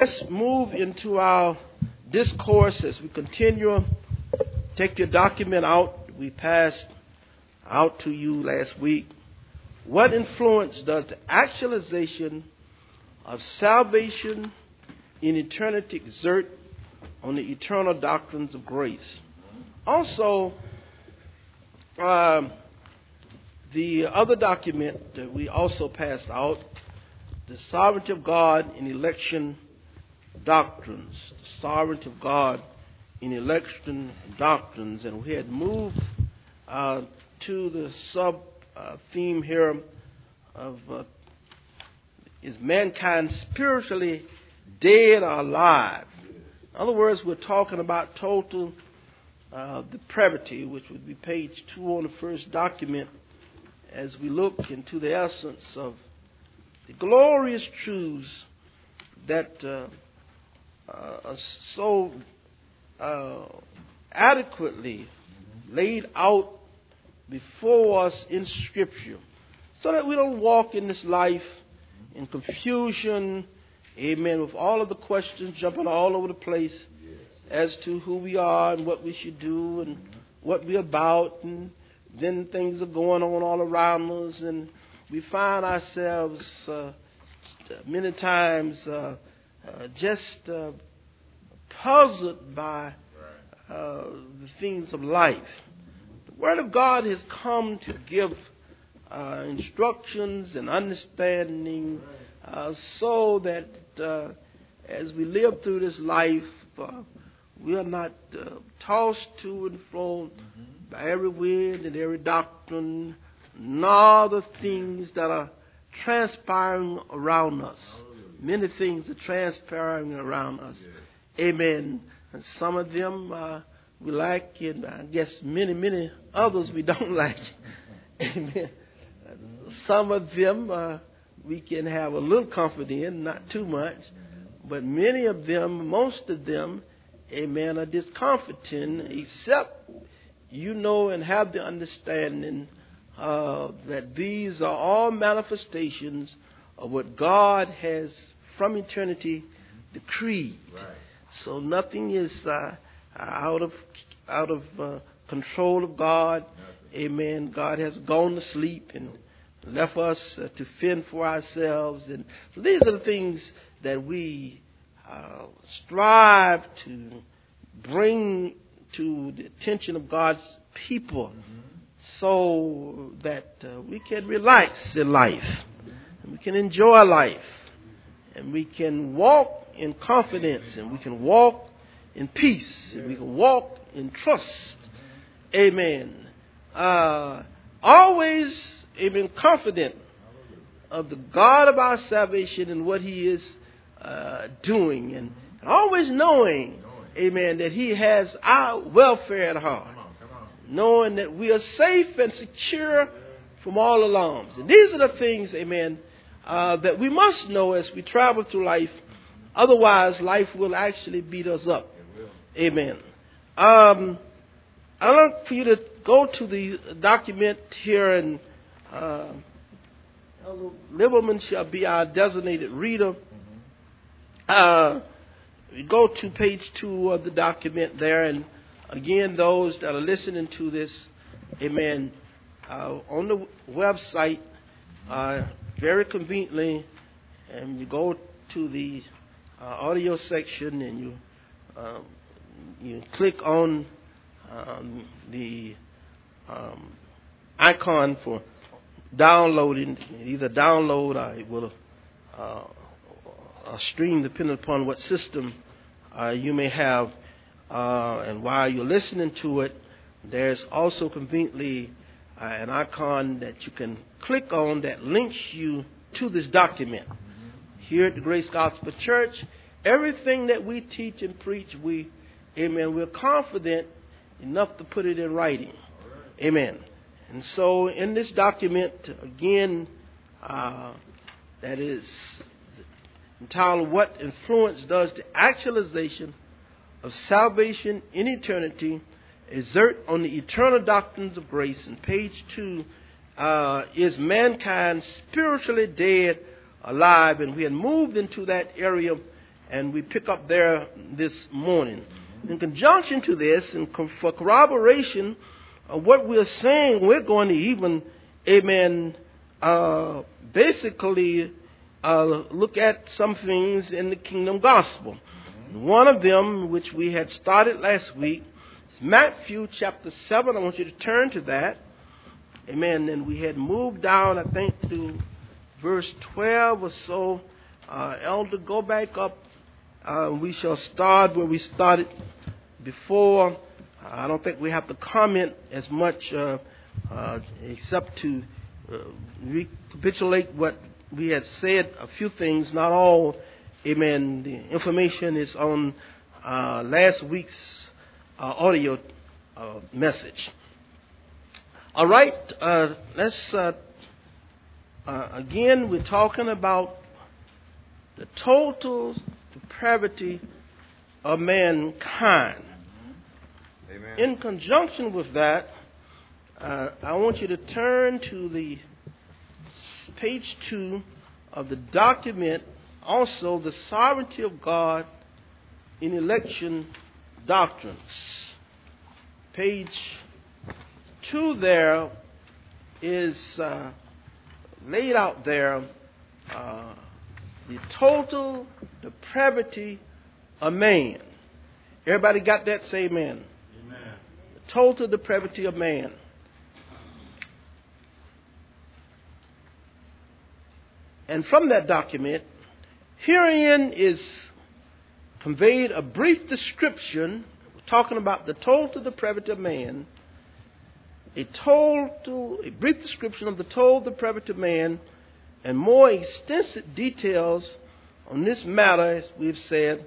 Let's move into our discourse as we continue. Take your document out. We passed out to you last week. What influence does the actualization of salvation in eternity exert on the eternal doctrines of grace? Also, the other document that we also passed out, the sovereignty of God in election doctrines. The sovereignty of God in election doctrines. And we had moved to the sub-theme here of is mankind spiritually dead or alive? In other words, we're talking about total depravity, which would be page 2 on the first document, as we look into the essence of the glorious truths that are so adequately laid out before us in Scripture, so that we don't walk in this life in confusion, amen, with all of the questions jumping all over the place as to who we are and what we should do and what we're about, and then things are going on all around us, and we find ourselves many times just puzzled by the things of life. The Word of God has come to give instructions and understanding so that as we live through this life, we are not tossed to and fro by every wind and every doctrine, nor the things that are transpiring around us. Many things are transpiring around us. Amen. And some of them we like, and I guess many others we don't like. Amen. Some of them we can have a little comfort in, not too much. But many of them, most of them, amen, are discomforting, except you know and have the understanding that these are all manifestations of what God has from eternity decreed. Right. So nothing is out of control of God. Nothing. Amen. God has gone to sleep and left us to fend for ourselves. And so these are the things that we strive to bring to the attention of God's people, so that we can relax in life, and we can enjoy life, and we can walk in confidence, and we can walk in peace, and we can walk in trust. Amen. Always, amen, confident of the God of our salvation and what He is doing, and always knowing, amen, that He has our welfare at heart. Knowing that we are safe and secure from all alarms. And these are the things, amen, that we must know as we travel through life. Otherwise, life will actually beat us up. Amen. I'd like for you to go to the document here, and Liberman shall be our designated reader. We go to page 2 of the document there, and again, those that are listening to this, amen, on the website, very conveniently, and you go to the audio section, and you click on the icon for downloading. Either download or it will stream, depending upon what system you may have. And while you're listening to it, there's also conveniently an icon that you can click on that links you to this document. Here at the Grace Gospel Church, everything that we teach and preach, we're confident enough to put it in writing. Amen. And so in this document, again, that is entitled, What Influence Does the Actualization of Salvation in Eternity Exert on the Eternal Doctrines of Grace? And page 2 is mankind spiritually dead, alive? And we had moved into that area and we pick up there this morning. In conjunction to this, and for corroboration of what we're saying, we're going to even, amen, basically look at some things in the kingdom gospel. One of them, which we had started last week, is Matthew chapter 7. I want you to turn to that. Amen. And we had moved down, I think, to verse 12 or so. Elder, go back up. We shall start where we started before. I don't think we have to comment as much except to recapitulate what we had said, a few things, not all. Amen. The information is on last week's audio message. All right. Let's again, we're talking about the total depravity of mankind. Amen. In conjunction with that, I want you to turn to the page 2 of the document, also the sovereignty of God in election doctrines. Page 2 there is laid out there the total depravity of man. Everybody got that? Say amen. Amen. The total depravity of man. And from that document, herein is conveyed a brief description. We're talking about the total depravity of man. A brief description of the total depravity of man, and more extensive details on this matter, as we've said,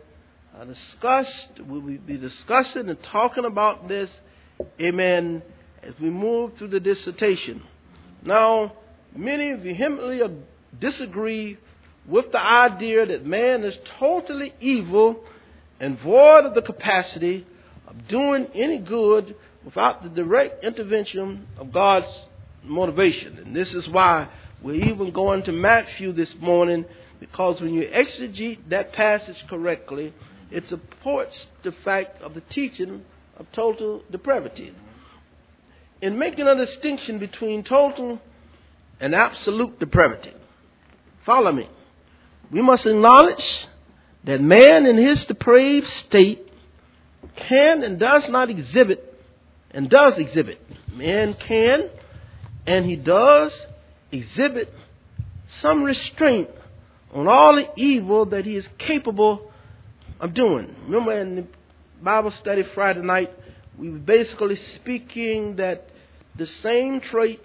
we'll be discussing and talking about this, amen, as we move through the dissertation. Now, many vehemently disagree with the idea that man is totally evil and void of the capacity of doing any good without the direct intervention of God's motivation. And this is why we're even going to Matthew this morning, because when you exegete that passage correctly, it supports the fact of the teaching of total depravity. In making a distinction between total and absolute depravity, follow me, we must acknowledge that man in his depraved state can and does not exhibit, and does exhibit. Man can and he does exhibit some restraint on all the evil that he is capable of doing. Remember in the Bible study Friday night, we were basically speaking that the same trait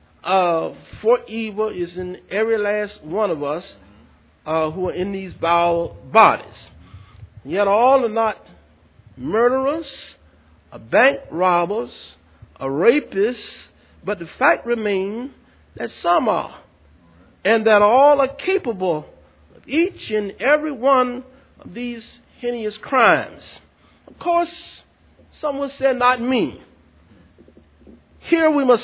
for evil is in every last one of us who are in these vile bodies. Yet all are not murderers, bank robbers, rapists, but the fact remains that some are, and that all are capable of each and every one of these heinous crimes. Of course, some will say, not me. Here we must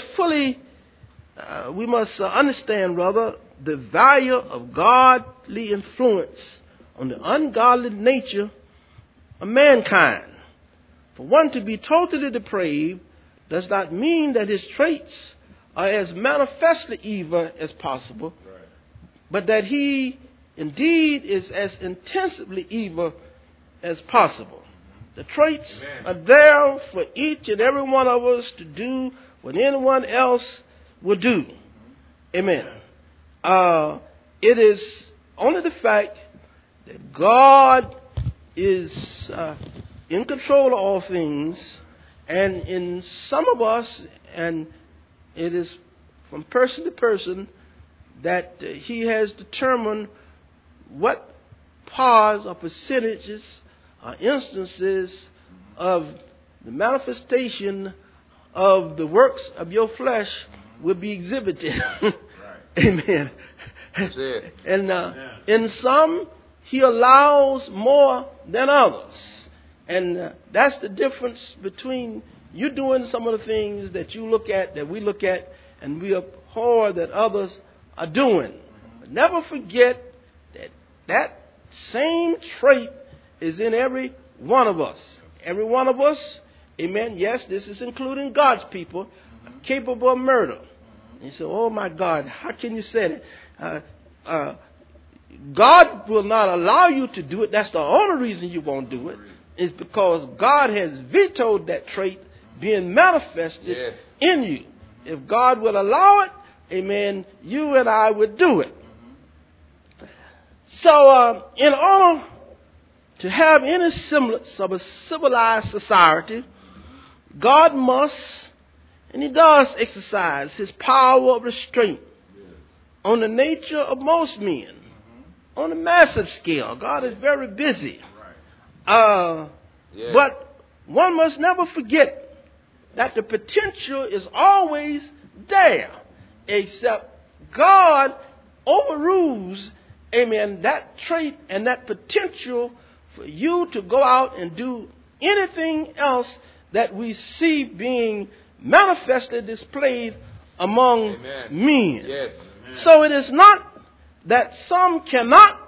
understand, the value of godly influence on the ungodly nature of mankind. For one to be totally depraved does not mean that his traits are as manifestly evil as possible, but that he indeed is as intensively evil as possible. The traits are there for each and every one of us to do what anyone else would do. Amen. It is only the fact that God is in control of all things, and in some of us, and it is from person to person, that he has determined what parts or percentages or instances of the manifestation of the works of your flesh will be exhibited. Amen. That's it. And in some, he allows more than others. And that's the difference between you doing some of the things that you look at, that we look at, and we abhor that others are doing. But never forget that same trait is in every one of us. Every one of us, amen, yes, this is including God's people, capable of murder. You say, oh my God, how can you say that? God will not allow you to do it. That's the only reason you won't do it. Is because God has vetoed that trait being manifested in you. If God would allow it, amen, you and I would do it. So, in order to have any semblance of a civilized society, God must, and He does exercise His power of restraint on the nature of most men, on a massive scale. God is very busy. But one must never forget that the potential is always there, except God overrules, amen, that trait and that potential for you to go out and do anything else that we see being manifestly displayed among men. Yes. So it is not that some cannot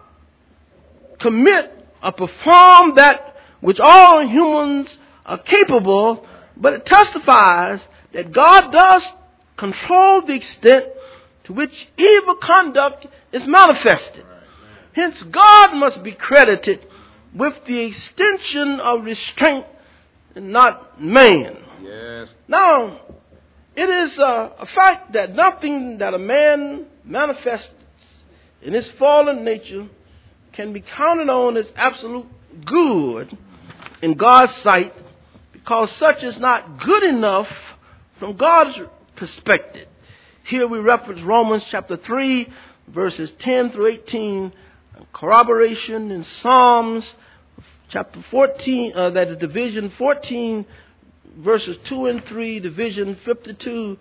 commit or perform that which all humans are capable, but it testifies that God does control the extent to which evil conduct is manifested. Hence, God must be credited with the extension of restraint and not man. Yes. Now, it is a fact that nothing that a man manifests in his fallen nature can be counted on as absolute good in God's sight, because such is not good enough from God's perspective. Here we reference Romans chapter 3, verses 10 through 18, corroboration in Psalms chapter 14, that is division 14, verses 2 and 3, division 52,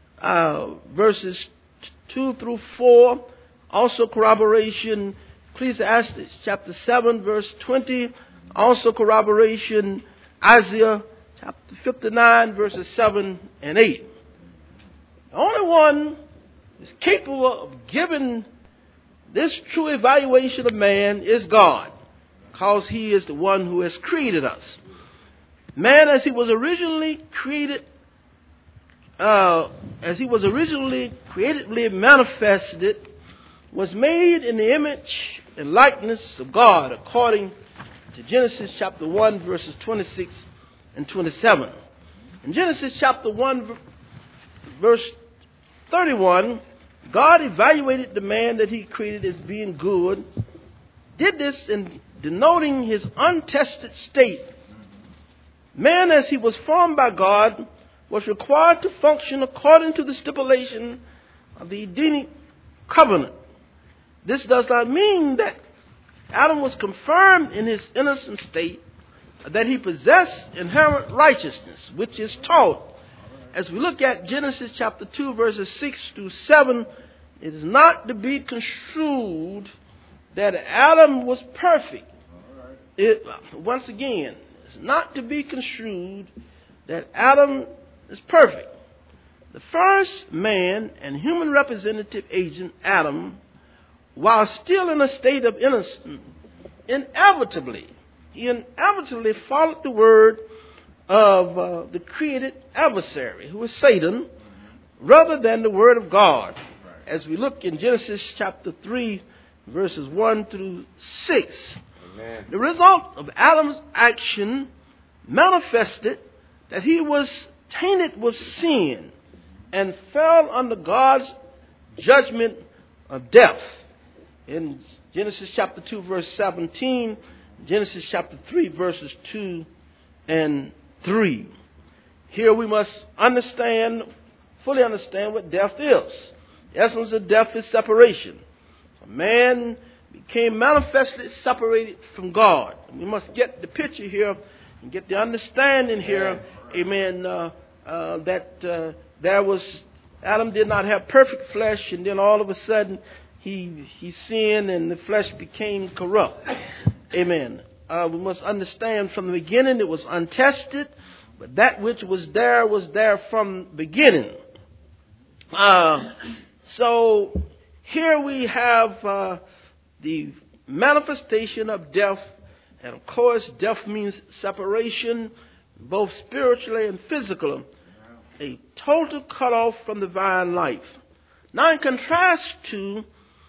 verses 2 through 4, also corroboration, Ecclesiastes chapter 7, verse 20, also corroboration, Isaiah chapter 59, verses 7 and 8. The only one is capable of giving this true evaluation of man is God, because He is the one who has created us. Man, as he was originally created, creatively manifested, was made in the image and likeness of God, according to Genesis chapter 1, verses 26 and 27. In Genesis chapter 1, verse 31, God evaluated the man that He created as being good, did this in denoting his untested state. Man, as he was formed by God, was required to function according to the stipulation of the Edenic covenant. This does not mean that Adam was confirmed in his innocent state, that he possessed inherent righteousness, which is taught. As we look at Genesis chapter 2, verses 6 through 7, it is not to be construed that Adam was perfect. Once again, it's not to be construed that Adam is perfect. The first man and human representative agent, Adam, while still in a state of innocence, inevitably followed the word of the created adversary, who is Satan, rather than the word of God. As we look in Genesis chapter 3, verses 1 through 6. Amen. The result of Adam's action manifested that he was tainted with sin and fell under God's judgment of death. In Genesis chapter 2, verse 17, Genesis chapter 3, verses 2 and 3. Here we must fully understand what death is. The essence of death is separation. A man became manifestly separated from God. We must get the picture here and get the understanding here, amen, that Adam did not have perfect flesh, and then all of a sudden he sinned and the flesh became corrupt. Amen. We must understand from the beginning it was untested, but that which was there from the beginning. So here we have the manifestation of death. And of course, death means separation, both spiritually and physically. A total cutoff from divine life. Now in contrast to,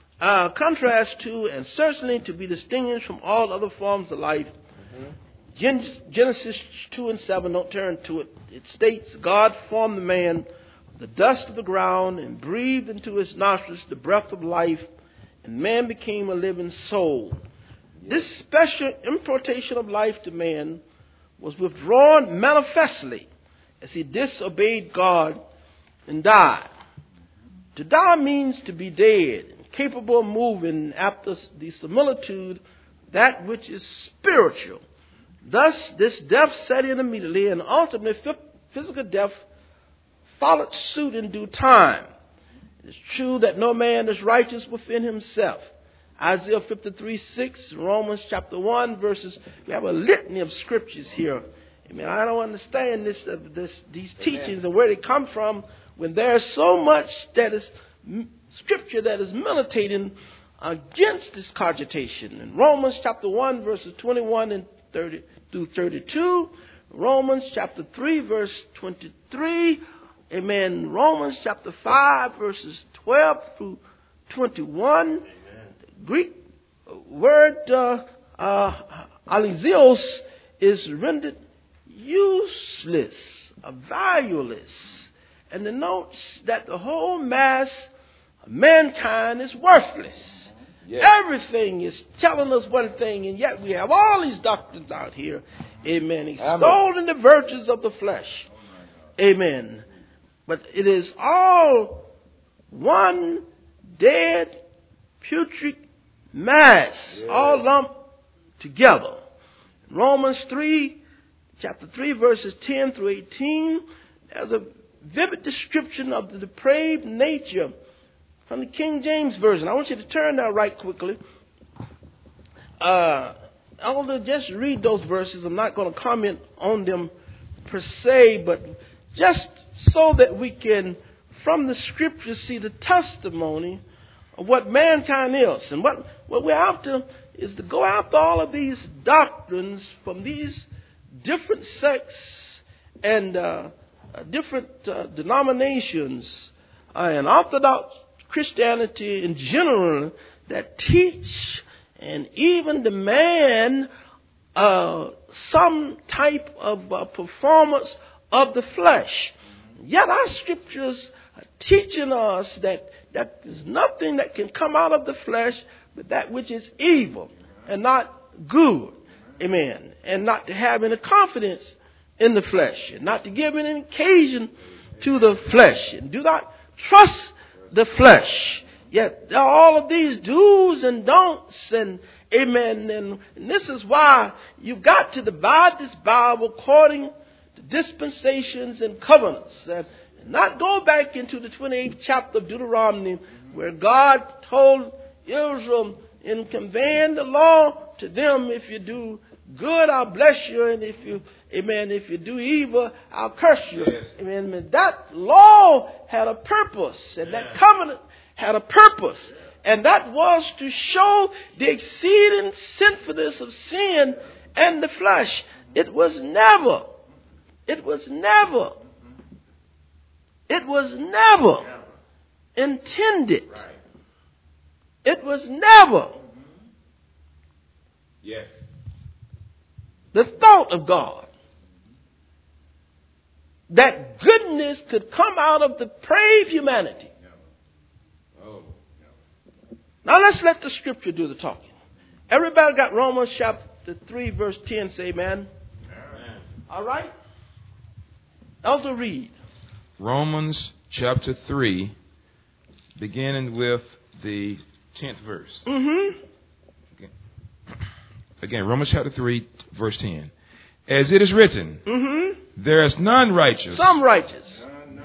and certainly to be distinguished from all other forms of life, Genesis 2:7, don't turn to it. It states, God formed the man of the dust of the ground and breathed into his nostrils the breath of life, and man became a living soul. This special importation of life to man was withdrawn manifestly as he disobeyed God and died. To die means to be dead, capable of moving after the similitude that which is spiritual. Thus, this death set in immediately, and ultimately physical death followed suit in due time. It is true that no man is righteous within himself. Isaiah 53:6, Romans chapter 1 verses. We have a litany of scriptures here. I mean, I don't understand these teachings and where they come from when there's so much that is scripture that is militating against this cogitation. In Romans chapter 1 verses 21 and 30 through 32, Romans chapter 3 verse 23, amen. Romans chapter 5 verses 12 through 21. Amen. The Greek word alizios is rendered useless, valueless, and denotes that the whole mass of mankind is worthless. Yes. Everything is telling us one thing, and yet we have all these doctrines out here, amen, extolling the virtues of the flesh, amen. But it is all one dead, putrid mass, all lumped together. Romans 3, chapter 3, verses 10 through 18, there's a vivid description of the depraved nature from the King James Version. I want you to turn now right quickly. I want to just read those verses. I'm not going to comment on them per se, but just so that we can, from the scriptures, see the testimony of what mankind is. And what we're after is to go after all of these doctrines from these different sects and different denominations and Orthodox Christianity in general that teach and even demand some type of performance of the flesh. Yet our scriptures are teaching us that there's nothing that can come out of the flesh but that which is evil and not good. Amen. And not to have any confidence in the flesh and not to give any occasion to the flesh and do not trust the flesh. Yet there are all of these do's and don'ts and amen. And this is why you've got to divide this Bible according to dispensations and covenants and not go back into the 28th chapter of Deuteronomy where God told Israel in conveying the law to them, if you do good, I'll bless you, and if you do evil, I'll curse you. Yes. Amen. That law had a purpose, and that covenant had a purpose, and that was to show the exceeding sinfulness of sin and the flesh. It was never intended. It was never the thought of God that goodness could come out of depraved humanity. Now let's let the scripture do the talking. Everybody got Romans chapter 3 verse 10, say amen. Amen. All right? Elder read. Romans chapter 3, beginning with the 10th verse. Mm-hmm. Again, Romans chapter 3, verse 10. As it is written, there is none righteous. Some righteous.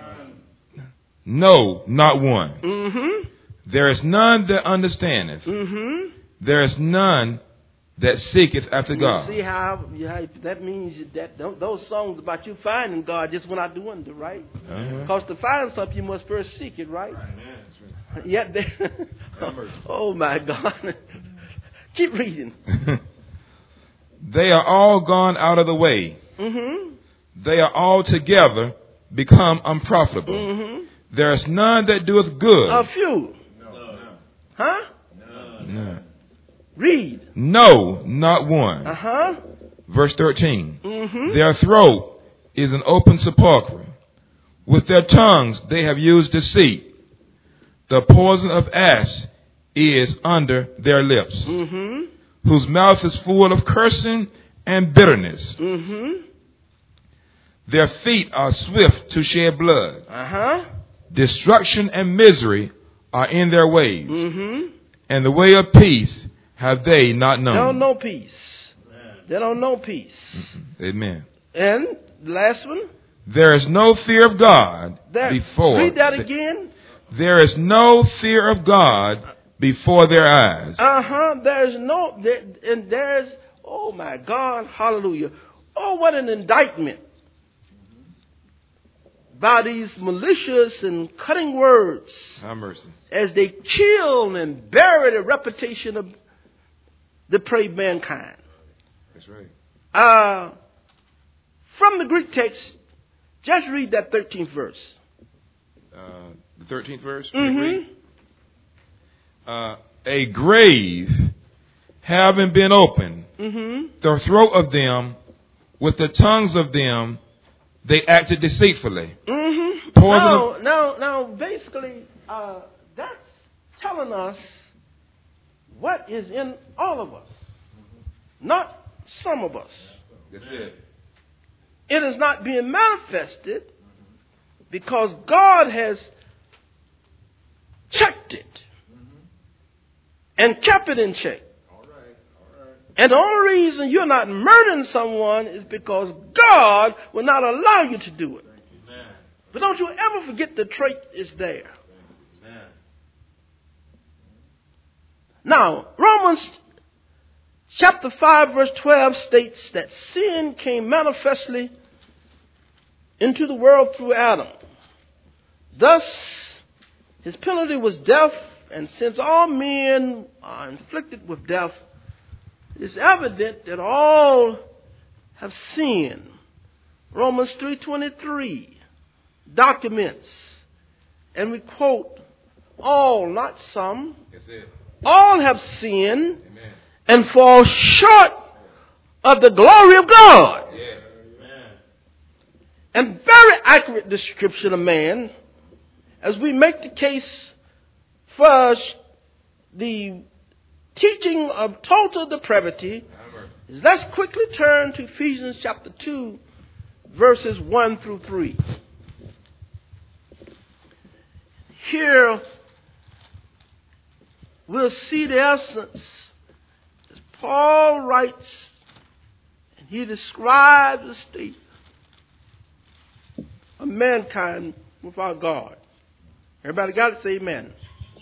No, not one. There is none that understandeth. There is none that seeketh after God. See how that means that those songs about you finding God just when I doing it, right? Because to find something, you must first seek it, right? Yet, oh my God. Keep reading. They are all gone out of the way. Mm-hmm. They are all together become unprofitable. Mm-hmm. There is none that doeth good. A few. No. Huh? No. Read. No, not one. Uh-huh. Verse 13. Mm-hmm. Their throat is an open sepulchre. With their tongues they have used deceit. The poison of asp is under their lips, Mm-hmm. whose mouth is full of cursing and bitterness. Mm-hmm. Their feet are swift to shed blood. Uh-huh. Destruction and misery are in their ways, Mm-hmm. and the way of peace have they not known. They don't know peace. They don't know peace. Amen. And the last one. There is no fear of God before. Read that again. There is no fear of God before their eyes. Uh-huh. There's, oh my God, hallelujah. Oh, what an indictment by these malicious and cutting words Have mercy. as they kill and bury the reputation of depraved mankind. That's right. From the Greek text, just read that 13th verse. The 13th verse. Mm-hmm. A grave having been opened, Mm-hmm. the throat of them, with the tongues of them, they acted deceitfully. Mm-hmm. Now, basically, that's telling us what is in all of us, not some of us. That's it. It is not being manifested because God has checked it and kept it in check. And the only reason you're not murdering someone is because God will not allow you to do it. But don't you ever forget the trait is there. Now, Romans chapter 5 verse 12 states that sin came manifestly into the world through Adam. Thus, his penalty was death, and since all men are inflicted with death, it's evident that all have sinned. Romans 3:23 documents, and we quote, all, not some, That's it. all have sinned Amen. and fall short of the glory of God. Yes. And very accurate description of man, as we make the case for the teaching of total depravity, is let's quickly turn to Ephesians chapter 2, verses 1 through 3. Here, we'll see the essence as Paul writes, and he describes the state of mankind without God. Everybody got it? Say amen.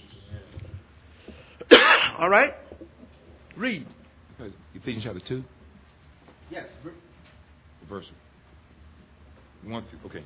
All right? Read. Ephesians chapter 2, Yes. verse 1 through, okay.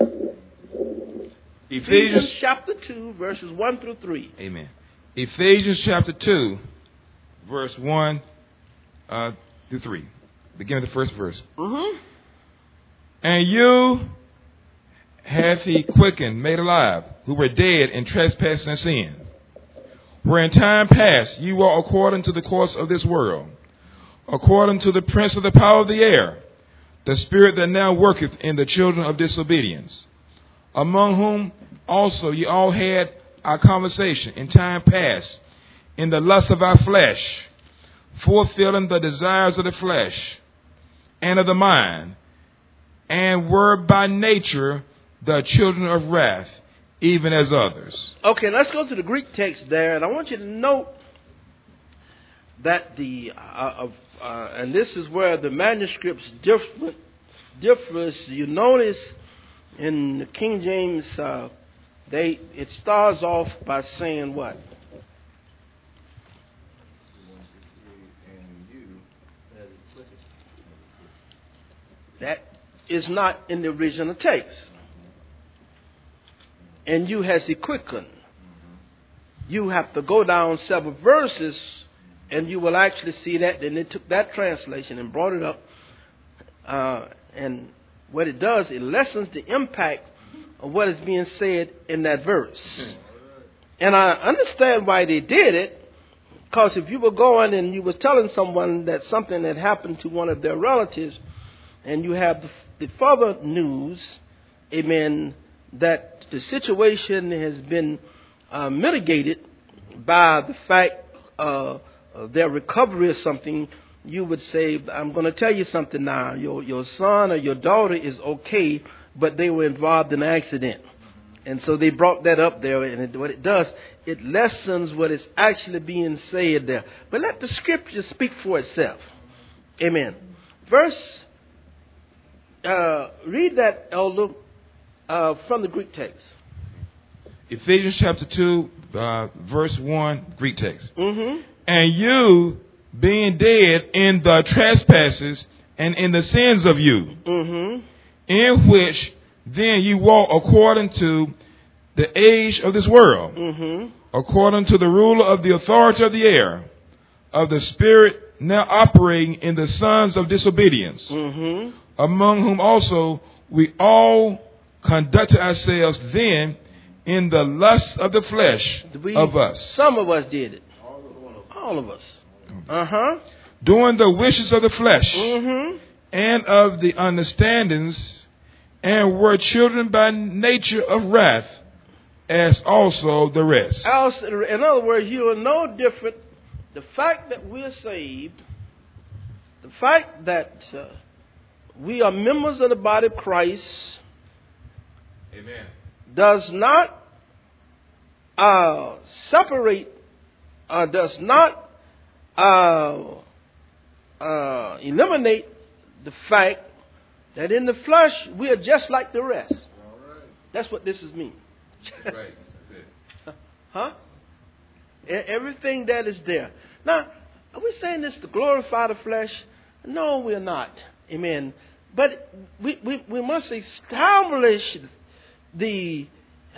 Ephesians chapter 2, verses 1 through 3. Amen. Ephesians chapter 2, verse 1 through 3. Begin with the first verse. Mm-hmm. And you hath he quickened, made alive, who were dead in trespass and sin, where in time past you were according to the course of this world, according to the prince of the power of the air, the spirit that now worketh in the children of disobedience, among whom also ye all had our conversation in time past, in the lust of our flesh, fulfilling the desires of the flesh and of the mind, and were by nature the children of wrath, even as others. Okay, let's go to the Greek text there, and I want you to note that and this is where the manuscripts differs. You notice in the King James, it starts off by saying what? That is not in the original text. And you has he quickened. You have to go down several verses And you will actually see that. Then they took that translation and brought it up. And what it does, it lessens the impact of what is being said in that verse. And I understand why they did it. Because if you were going and you were telling someone that something had happened to one of their relatives, and you have the further news, amen, that the situation has been mitigated by the fact of their recovery or something, you would say, I'm going to tell you something now. Your son or your daughter is okay, but they were involved in an accident. And so they brought that up there, and what it does, it lessens what is actually being said there. But let the scripture speak for itself. Amen. Read that, Elder, from the Greek text. Ephesians chapter 2, verse 1, Greek text. Mm-hmm. And you, being dead in the trespasses and in the sins of you, Mm-hmm. in which then you walk according to the age of this world, Mm-hmm. according to the ruler of the authority of the air, of the spirit now operating in the sons of disobedience, Mm-hmm. among whom also we all conducted ourselves then in the lust of the flesh of us. Some of us did it. All of us. Uh-huh. Doing the wishes of the flesh Mm-hmm. and of the understandings, and were children by nature of wrath, as also the rest. In other words, you are no different. The fact that we're saved, the fact that we are members of the body of Christ, Amen. does not separate, does not eliminate the fact that in the flesh we are just like the rest. All right. That's what this is mean. That's right. That's it. Huh? Everything that is there. Now, are we saying this to glorify the flesh? No, we're not. Amen. But we must establish the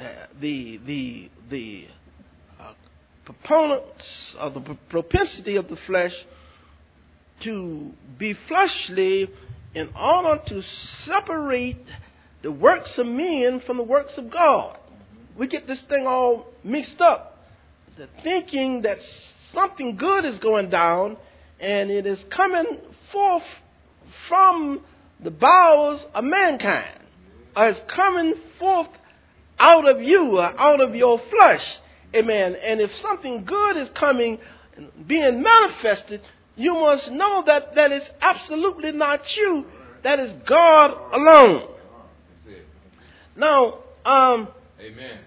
proponents of the propensity of the flesh to be fleshly in order to separate the works of men from the works of God. We get this thing all mixed up. The thinking that something good is going down and it is coming forth from the bowels of mankind, or it's coming forth out of you, or out of your flesh. Amen. And if something good is coming, being manifested, you must know that that is absolutely not you. That is God alone. That's it. Now, Amen.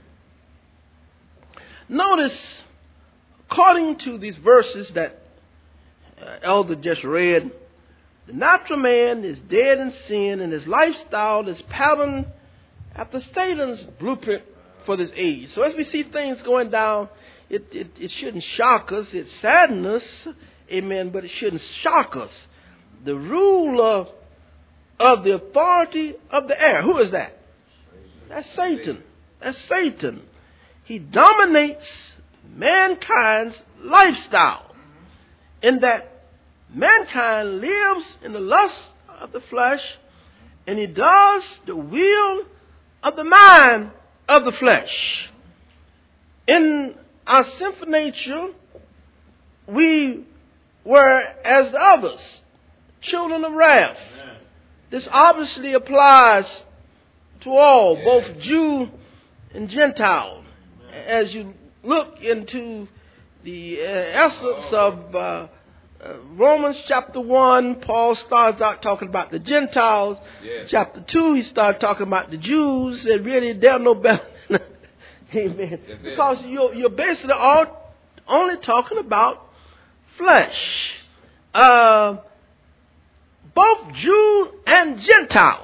notice, according to these verses that Elder just read, the natural man is dead in sin, and his lifestyle is patterned after Satan's blueprint for this age. So as we see things going down, it shouldn't shock us. It saddens us, amen, but it shouldn't shock us. The ruler of the authority of the air, who is that? That's Satan. That's Satan. He dominates mankind's lifestyle, in that mankind lives in the lust of the flesh, and he does the will of the mind of the flesh. In our sinful nature, we were as the others, children of wrath. Amen. This obviously applies to all, Yeah. both Jew and Gentile. As you look into the essence of Romans chapter 1, Paul starts out talking about the Gentiles. Yes. Chapter 2, he started talking about the Jews. And really, they're no better. Amen. That's it. Because you're basically all only talking about flesh. Both Jews and Gentiles,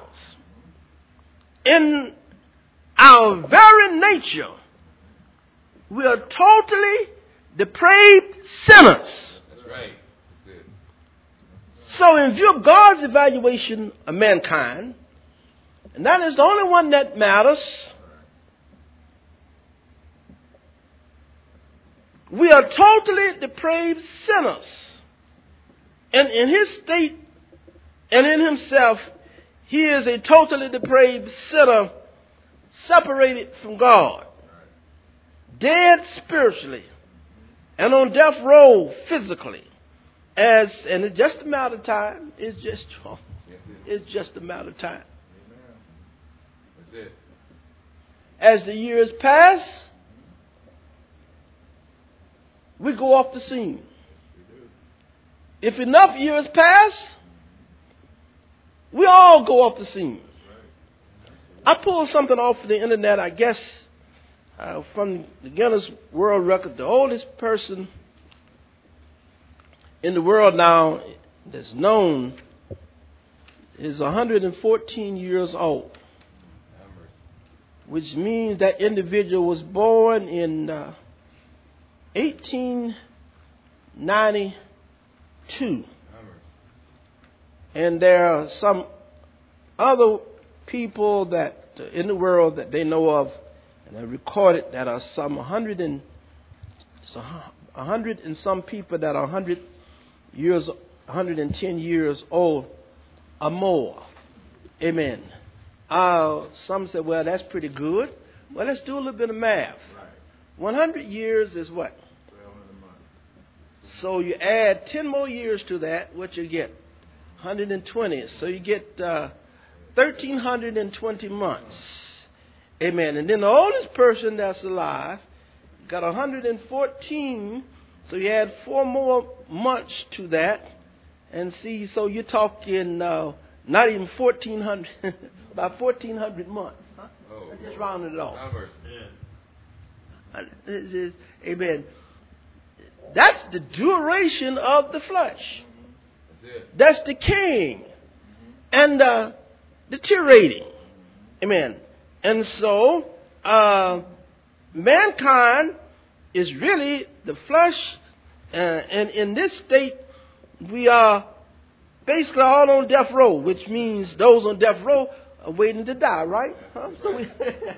in our very nature, we are totally depraved sinners. That's right. That's it. So in view of God's evaluation of mankind, and that is the only one that matters, We are totally depraved sinners. And in his state and in himself, he is a totally depraved sinner, separated from God, dead spiritually, and on death row physically. And it's just a matter of time. It's just a matter of time. That's it. As the years pass, we go off the scene. If enough years pass, we all go off the scene. I pulled something off the internet, I guess, from the Guinness World Record. The oldest person in the world now that's known is 114 years old, which means that individual was born in 1892. And there are some other people that in the world that they know of and are recorded that are some 100 and some people that are 110 years old or more. Amen. Some say, well, that's pretty good. Well, let's do a little bit of math. 100 years is what? So you add 10 more years to that, what you get? 120. So you get 1,320 months. Amen. And then the oldest person that's alive got 114. So you add 4 more months to that. And see, so you're talking not even 1,400, about 1,400 months. Huh? I just rounded it off. Amen. That's the duration of the flesh. That's decaying and deteriorating. Amen. And so, mankind is really the flesh, and in this state, we are basically all on death row, which means those on death row are waiting to die, right? Huh? So no,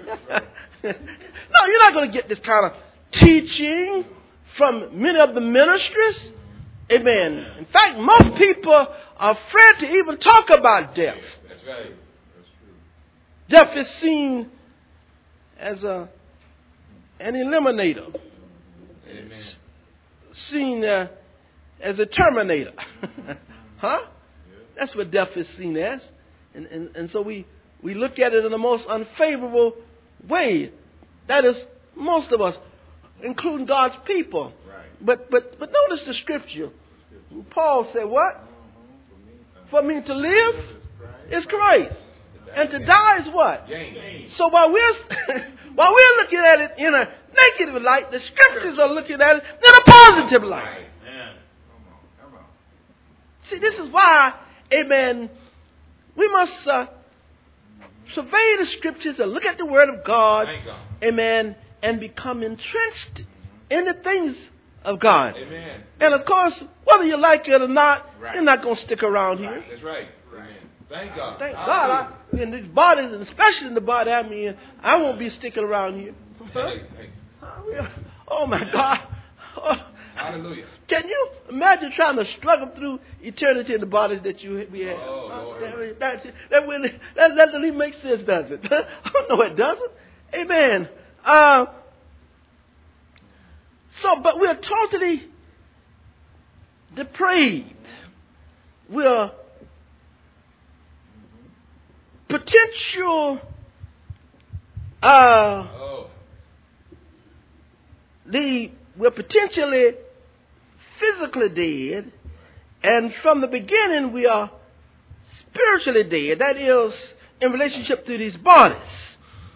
you're not going to get this kind of teaching from many of the ministries. Amen. In fact, most people are afraid to even talk about death. That's right. That's true. Death is seen as an eliminator. Amen. Seen as a terminator. Huh? That's what death is seen as. And so we look at it in the most unfavorable way. That is most of us, including God's people. But notice the scripture. Paul said what? For me to live is Christ. And to die is what? So while we're looking at it in a negative light, the scriptures are looking at it in a positive light. See, this is why, amen, we must survey the scriptures and look at the word of God, amen, and become entrenched in the things of God. Amen. And of course, whether you like it or not, you're not going to stick around here. That's right. Amen. Thank God. Thank God. In these bodies, and especially in the body I'm in, I won't be sticking around here. Hey. Oh my God. Oh. Hallelujah. Can you imagine trying to struggle through eternity in the bodies that we have? That doesn't even make sense, does it? No, it doesn't. Amen. But we're totally depraved. We're potential. We're potentially physically dead, and from the beginning we are spiritually dead. That is in relationship to these bodies.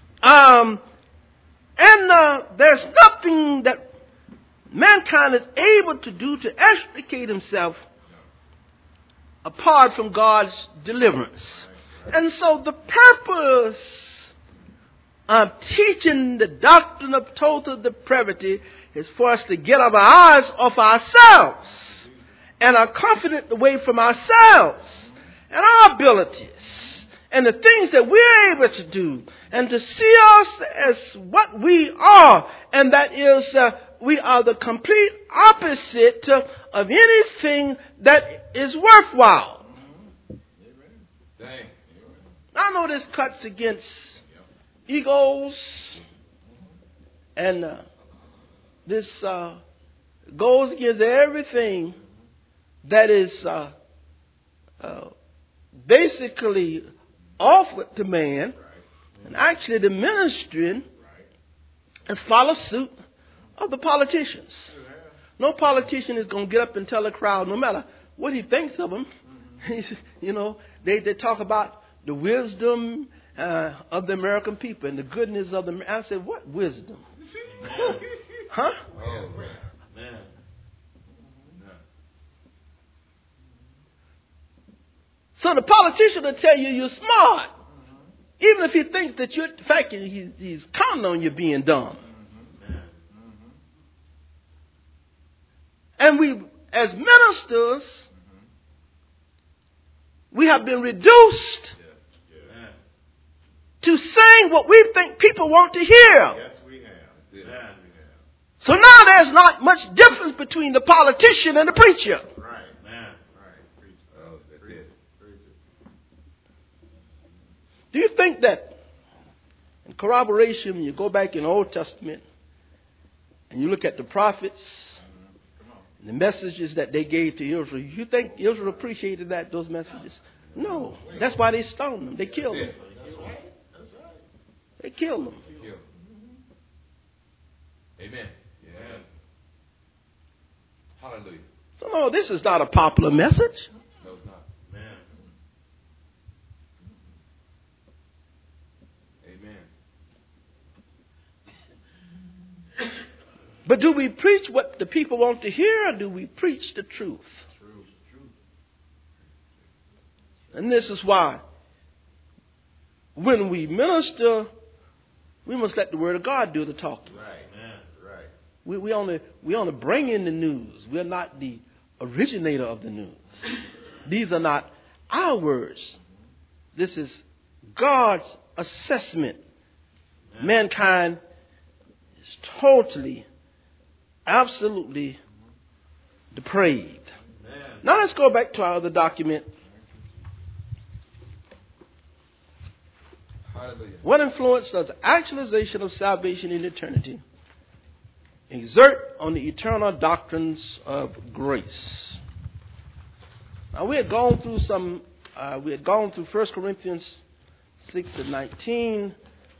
There's nothing that mankind is able to do to extricate himself apart from God's deliverance. And so the purpose of teaching the doctrine of total depravity is for us to get our eyes off ourselves and our confidence away from ourselves and our abilities and the things that we're able to do, and to see us as what we are, and that is we are the complete opposite of anything that is worthwhile. I know this cuts against egos, and this goes against everything that is basically offered to man. And actually the ministry has followed suit of the politicians. No politician is going to get up and tell a crowd, no matter what he thinks of them. You know, they talk about the wisdom of the American people and the goodness of the. I said, what wisdom? Huh? Oh, man. So the politician will tell you you're smart, even if he thinks that you're, in fact, he's counting on you being dumb. And we, as ministers, we have been reduced to saying what we think people want to hear. Yes, we have. So now there's not much difference between the politician and the preacher. Right, man. Right. Preach. Oh, that's it. Do you think that in corroboration, when you go back in the Old Testament and you look at the prophets and the messages that they gave to Israel, you think Israel appreciated those messages? No. That's why they stoned them. They killed them. That's right. They killed them. Amen. Yes. Hallelujah. So no, this is not a popular message. No, it's not. Man. Amen. But do we preach what the people want to hear, or do we preach the truth? True. And this is why when we minister, we must let the Word of God do the talking. Right, man. Right. We only bring in the news. We're not the originator of the news. These are not our words. This is God's assessment. Mankind is totally, absolutely depraved. Now let's go back to our other document. Hallelujah. What influence does the actualization of salvation in eternity exert on the eternal doctrines of grace? Now we had gone through 1 Corinthians 6:19,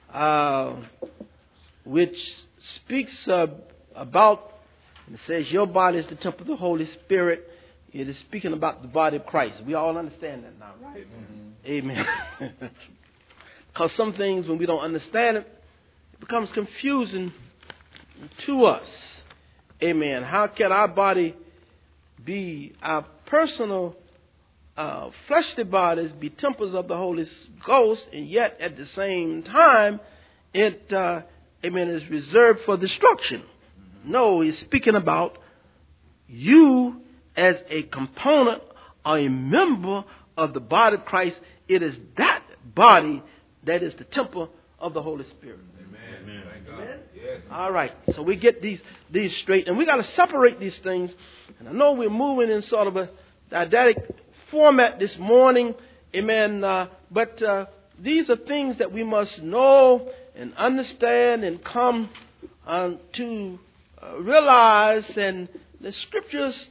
which speaks about, and it says, your body is the temple of the Holy Spirit. It is speaking about the body of Christ. We all understand that now, right? Amen. Because some things, when we don't understand it, it becomes confusing to us. Amen. How can our body be, our personal fleshly bodies, be temples of the Holy Ghost, and yet at the same time, it, is reserved for destruction? No, he's speaking about you as a component or a member of the body of Christ. It is that body that is the temple of the Holy Spirit. Amen. Thank God. Amen? Yes. All right. So we get these straight. And we got to separate these things. And I know we're moving in sort of a didactic format this morning. Amen. But these are things that we must know and understand and come to realize. And the scriptures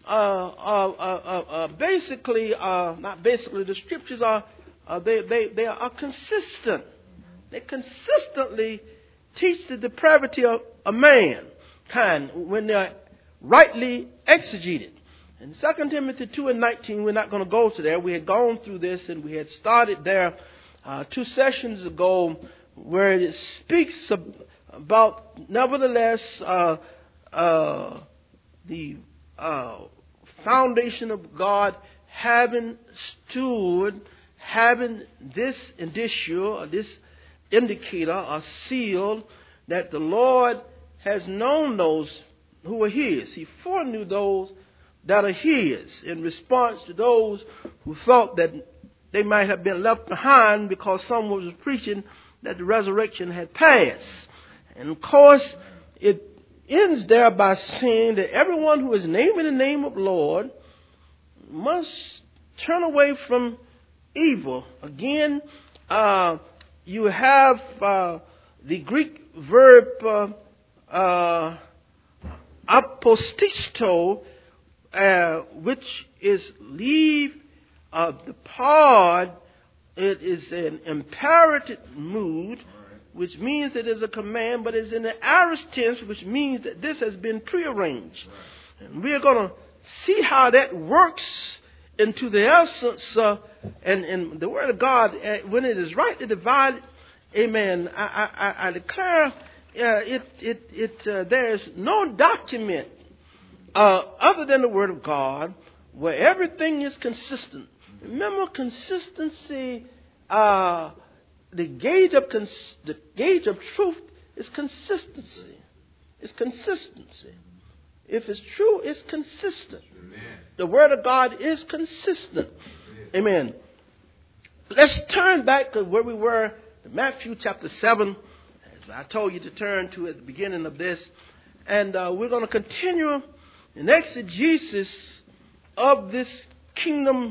the scriptures are they are consistent. They consistently teach the depravity of a mankind when they're rightly exegeted. In 2 Timothy 2:19, we're not going to go to there. We had gone through this and we had started there 2 sessions ago, where it speaks about, nevertheless, the foundation of God having stood, having this indicia, this indicator, a seal, that the Lord has known those who are His. He foreknew those that are His, in response to those who felt that they might have been left behind because someone was preaching that the resurrection had passed. And of course, it ends there by saying that everyone who is naming the name of Lord must turn away from evil. Again, you have the Greek verb apostisto, which is leave, depart. It is an imperative mood, which means it is a command, but it's in the aorist tense, which means that this has been prearranged. And we're going to see how that works into the essence, and the Word of God, when it is rightly divided, amen, I declare there's no document other than the Word of God where everything is consistent. Remember, consistency, the gauge of truth is consistency. It's consistency. If it's true, it's consistent. Amen. The Word of God is consistent. Amen. Let's turn back to where we were, Matthew chapter 7. As I told you to turn to at the beginning of this. And we're going to continue in exegesis of this kingdom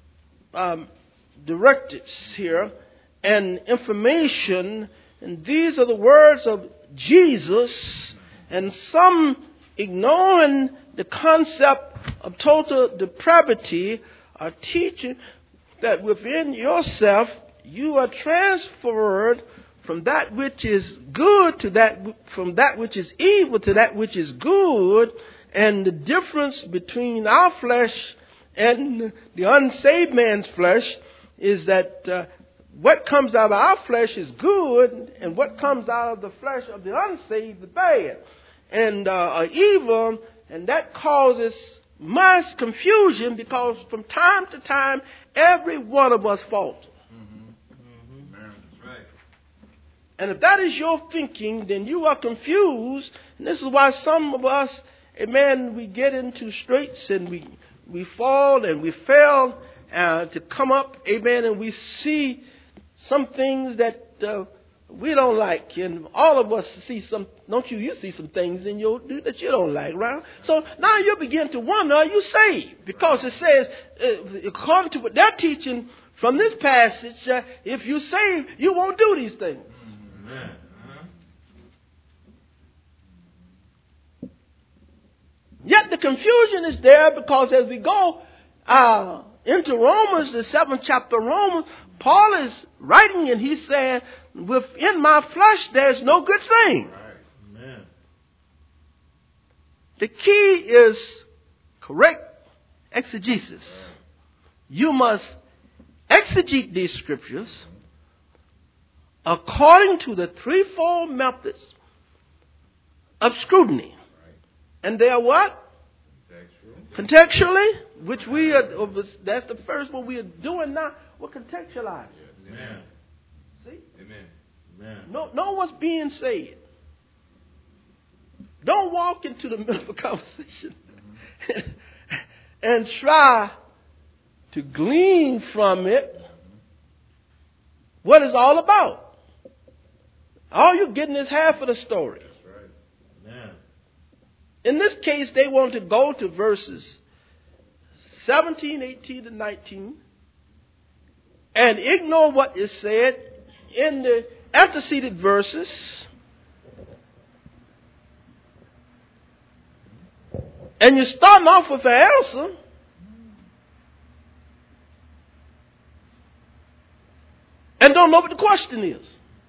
directives here and information. And these are the words of Jesus, and some ignoring the concept of total depravity are teaching that within yourself you are transferred from that which is good to that, from that which is evil to that which is good. And the difference between our flesh and the unsaved man's flesh is that what comes out of our flesh is good, and what comes out of the flesh of the unsaved is bad and evil, and that causes much confusion because from time to time every one of us falter. That's right. And if that is your thinking, then you are confused, and this is why some of us, amen, we get into straits and we fall and we fail to come up, amen, and we see some things that we don't like, and all of us see some, don't you? You see some things in your that you don't like, right? So now you begin to wonder, are you saved? Because it says, according to what they're teaching from this passage, if you're saved, you won't do these things. Amen. Yet the confusion is there because as we go into Romans, the 7th chapter of Romans, Paul is writing and he's saying, within my flesh there's no good thing. Right. Amen. The key is correct exegesis. Right. You must exegete these scriptures according to the threefold methods of scrutiny. Right. And they are what? Contextually, which we are, that's the first one we are doing now. We're contextualizing. Amen. See? Amen. Amen. Know what's being said. Don't walk into the middle of a conversation and try to glean from it what it's all about. All you're getting is half of the story. That's right. Amen. In this case, they want to go to verses 17, 18, and 19 and ignore what is said in the antecedent verses. And you're starting off with an answer. And don't know what the question is.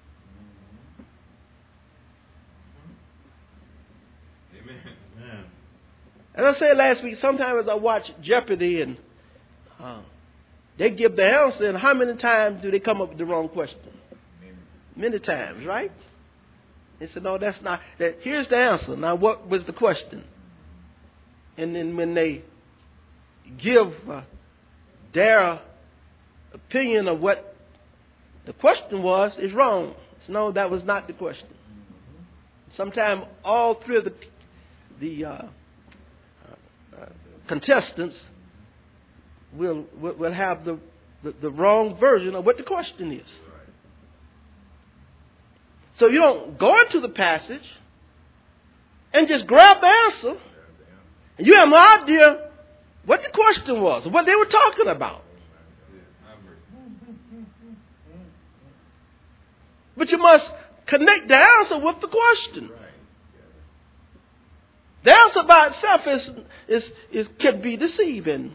Amen. As I said last week, sometimes I watch Jeopardy and they give the answer, and how many times do they come up with the wrong question? Many times, right? They said, no, that's not. Here's the answer. Now, what was the question? And then when they give their opinion of what the question was, is wrong. So, no, that was not the question. Sometimes all three of the contestants will have the wrong version of what the question is. So you don't go into the passage and just grab the answer. And you have no idea what the question was, or what they were talking about. But you must connect the answer with the question. The answer by itself can be deceiving.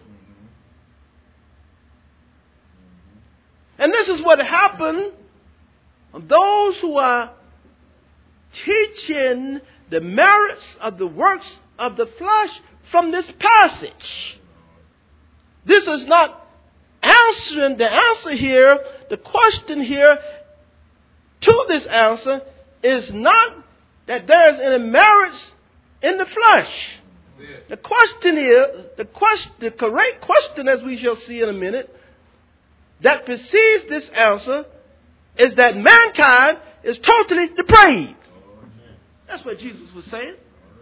And this is what happened. Those who are teaching the merits of the works of the flesh from this passage. This is not answering the answer here. The question here to this answer is not that there is any merits in the flesh. The question is, the correct question, as we shall see in a minute, that precedes this answer is that mankind is totally depraved. That's what Jesus was saying.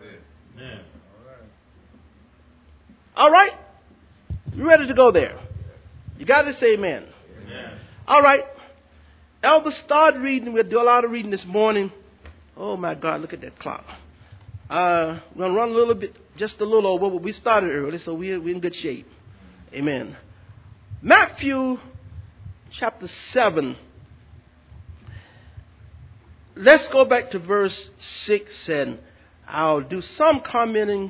All right? You ready to go there? You got to say amen. All right. Elder, start reading. We'll do a lot of reading this morning. Oh, my God, look at that clock. We're going to run a little bit, just a little over, but we started early, so we're in good shape. Amen. Matthew chapter 7. Let's go back to verse 6, and I'll do some commenting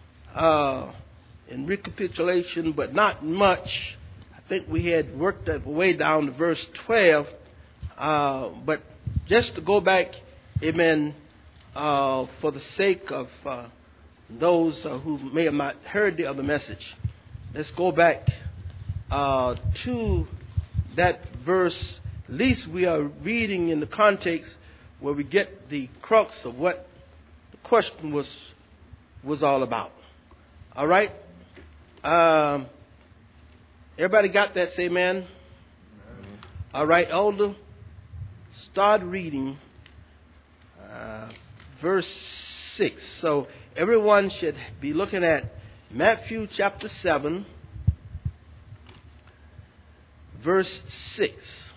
in recapitulation, but not much. I think we had worked that way down to verse 12. But just to go back, amen, for the sake of those who may have not heard the other message, let's go back to that verse. At least we are reading in the context where we get the crux of what the question was all about. All right? Everybody got that? Say amen. All right, Elder, start reading verse 6. So everyone should be looking at Matthew chapter 7, verse 6.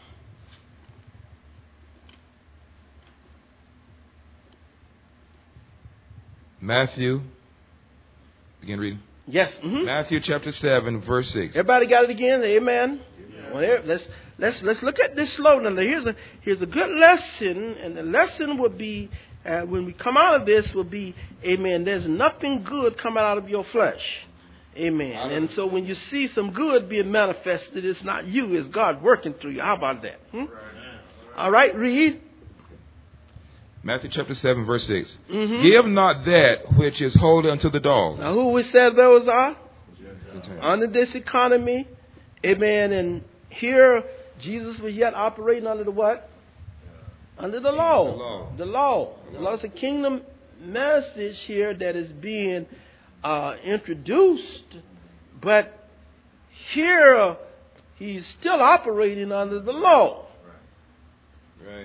Matthew, begin reading. Yes. Mm-hmm. Matthew chapter 7, verse 6. Everybody got it again? Amen. Well, let's look at this slow. Now here's a good lesson, and the lesson will be when we come out of this will be, amen, there's nothing good coming out of your flesh. Amen. And so when you see some good being manifested, it's not you, it's God working through you. How about that? All right, read. Matthew chapter 7, verse 6. Mm-hmm. Give not that which is holy unto the dogs. Now who we said those are? Under this economy. Amen. And here Jesus was yet operating under the what? Under the law. The law. The law is a kingdom message here that is being introduced. But here he's still operating under the law. Right.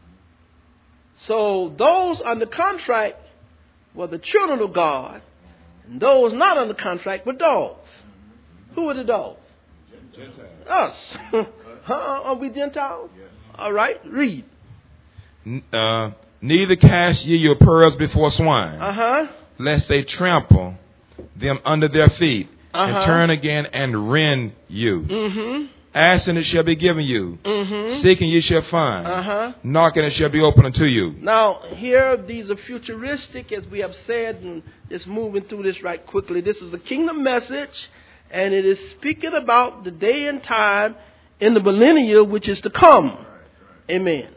So those under contract were the children of God, and those not under contract were dogs. Who were the dogs? Gentiles. Us. Are we Gentiles? Yes. All right, read. Neither cast ye your pearls before swine, lest they trample them under their feet, and turn again and rend you. Asking, it shall be given you. Seeking, you shall find. Knocking, it shall be opened unto you. Now, here, these are futuristic, as we have said, and just moving through this right quickly. This is a kingdom message, and it is speaking about the day and time in the millennia which is to come. Amen.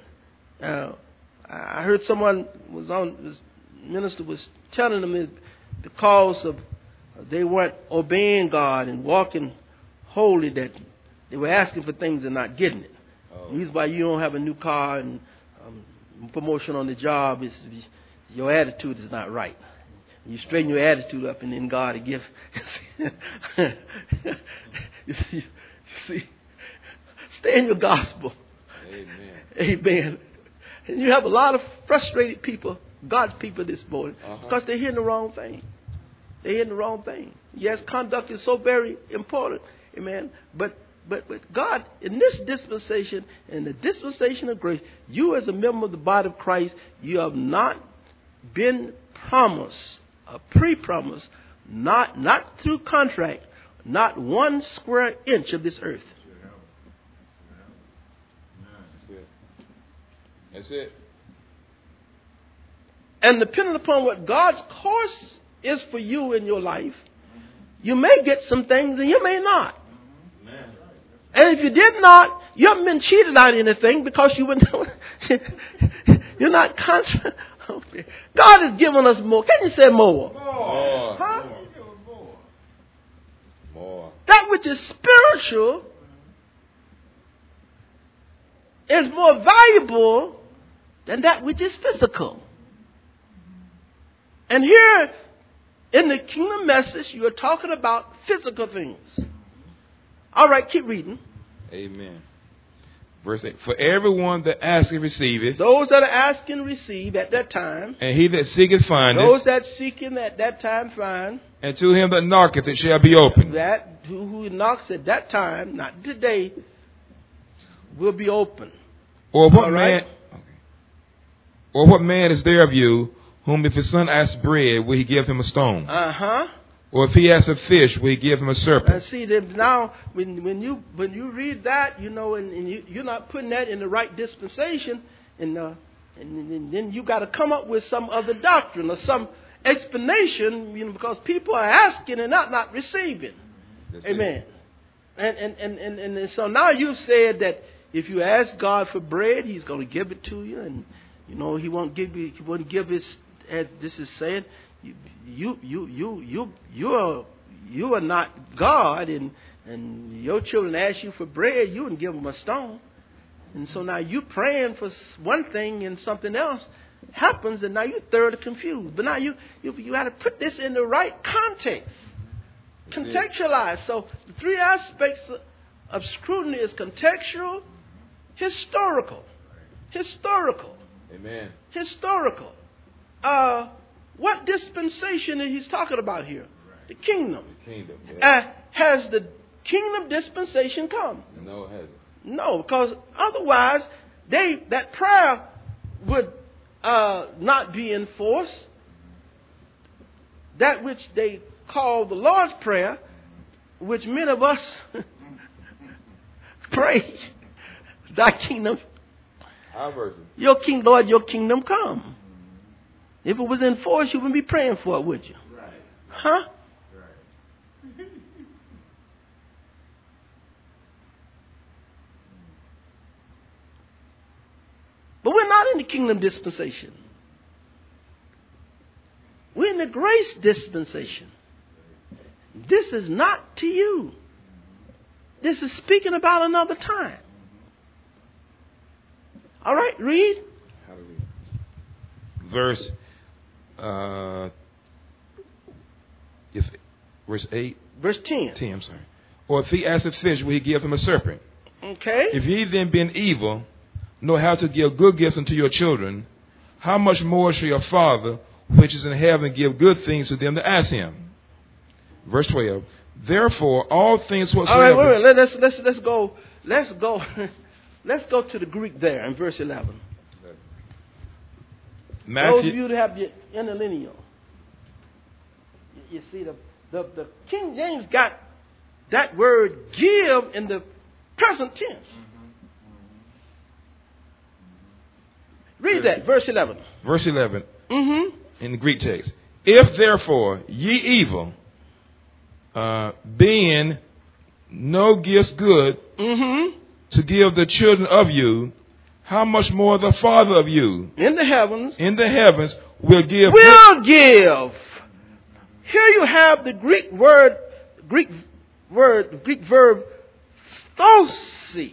I heard someone this minister was telling them because of they weren't obeying God and walking holy, that they were asking for things and not getting it. The reason why you don't have a new car and promotion on the job is your attitude is not right. You straighten your attitude up, and then God will give. you see, stay in your gospel. Amen. Amen. And you have a lot of frustrated people, God's people this morning, because they're hearing the wrong thing. They're hearing the wrong thing. Yes, conduct is so very important. Amen. But God, in this dispensation, in the dispensation of grace, you as a member of the body of Christ, you have not been promise, a pre-promise, not through contract, not 1 square inch of this earth. That's it. And depending upon what God's course is for you in your life, you may get some things and you may not. Amen. And if you did not, you haven't been cheated out of anything because you're not contra. God has given us more. Can you say more? More. Huh? More. That which is spiritual is more valuable than that which is physical. And here in the kingdom message, you are talking about physical things. All right, keep reading. Amen. Verse 8. For everyone that asketh receiveth, Those that are asking receive at that time. and he that seeketh findeth, Those that seeking at that time find. and to him that knocketh it shall be opened. That who knocks at that time, not today, will be open. Or what All man? right. Okay. Or what man is there of you whom if his son asks bread, will he give him a stone? Or if he asks a fish, will he give him a serpent? And see, now when you read that, you know, and you're not putting that in the right dispensation, and then you got to come up with some other doctrine or some explanation, you know, because people are asking and not receiving. That's Amen. And so now you've said that if you ask God for bread, He's going to give it to you, and you know He won't give His, as this is saying, you are not God, and your children ask you for bread, you wouldn't give them a stone. And so now you praying for one thing and something else happens, and now you're thoroughly confused. But now you got to put this in the right context, contextualize. So the 3 aspects of scrutiny is contextual, historical. Amen. Historical. What dispensation is he talking about here? The kingdom. The kingdom. Yeah. Has the kingdom dispensation come? No, it hasn't. No, because otherwise that prayer would not be enforced. That which they call the Lord's Prayer, which many of us pray, thy kingdom, Our version. your king, Lord, your kingdom come. If it was enforced, you wouldn't be praying for it, would you? Right. Huh? Right. But we're not in the kingdom dispensation. We're in the grace dispensation. This is not to you. This is speaking about another time. All right, read. Hallelujah. Verse 8. Verse 10. 10, I'm sorry. Or if he asks a fish, will he give him a serpent? Okay. If ye then being evil, know how to give good gifts unto your children, how much more shall your Father, which is in heaven, give good things to them that ask him? Verse 12. Therefore, all things whatsoever. All right, wait. Let's go. Let's go to the Greek there in verse 11. Matthew. Those of you that have the interlineal, you see the King James got that word "give" in the present tense. Read that, verse 11. Verse 11. Mm-hmm. In the Greek text. If therefore ye evil, being no gifts good to give the children of you, how much more the Father of you in the heavens will give. Here you have the Greek verb thosi.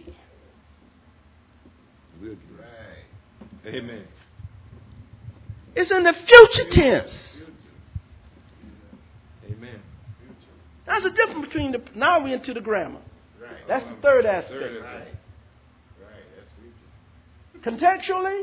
Amen. It's in the future tense. Amen. That's the difference between now we're into the grammar. Right. That's the third aspect. Right. Right. That's future. Contextually,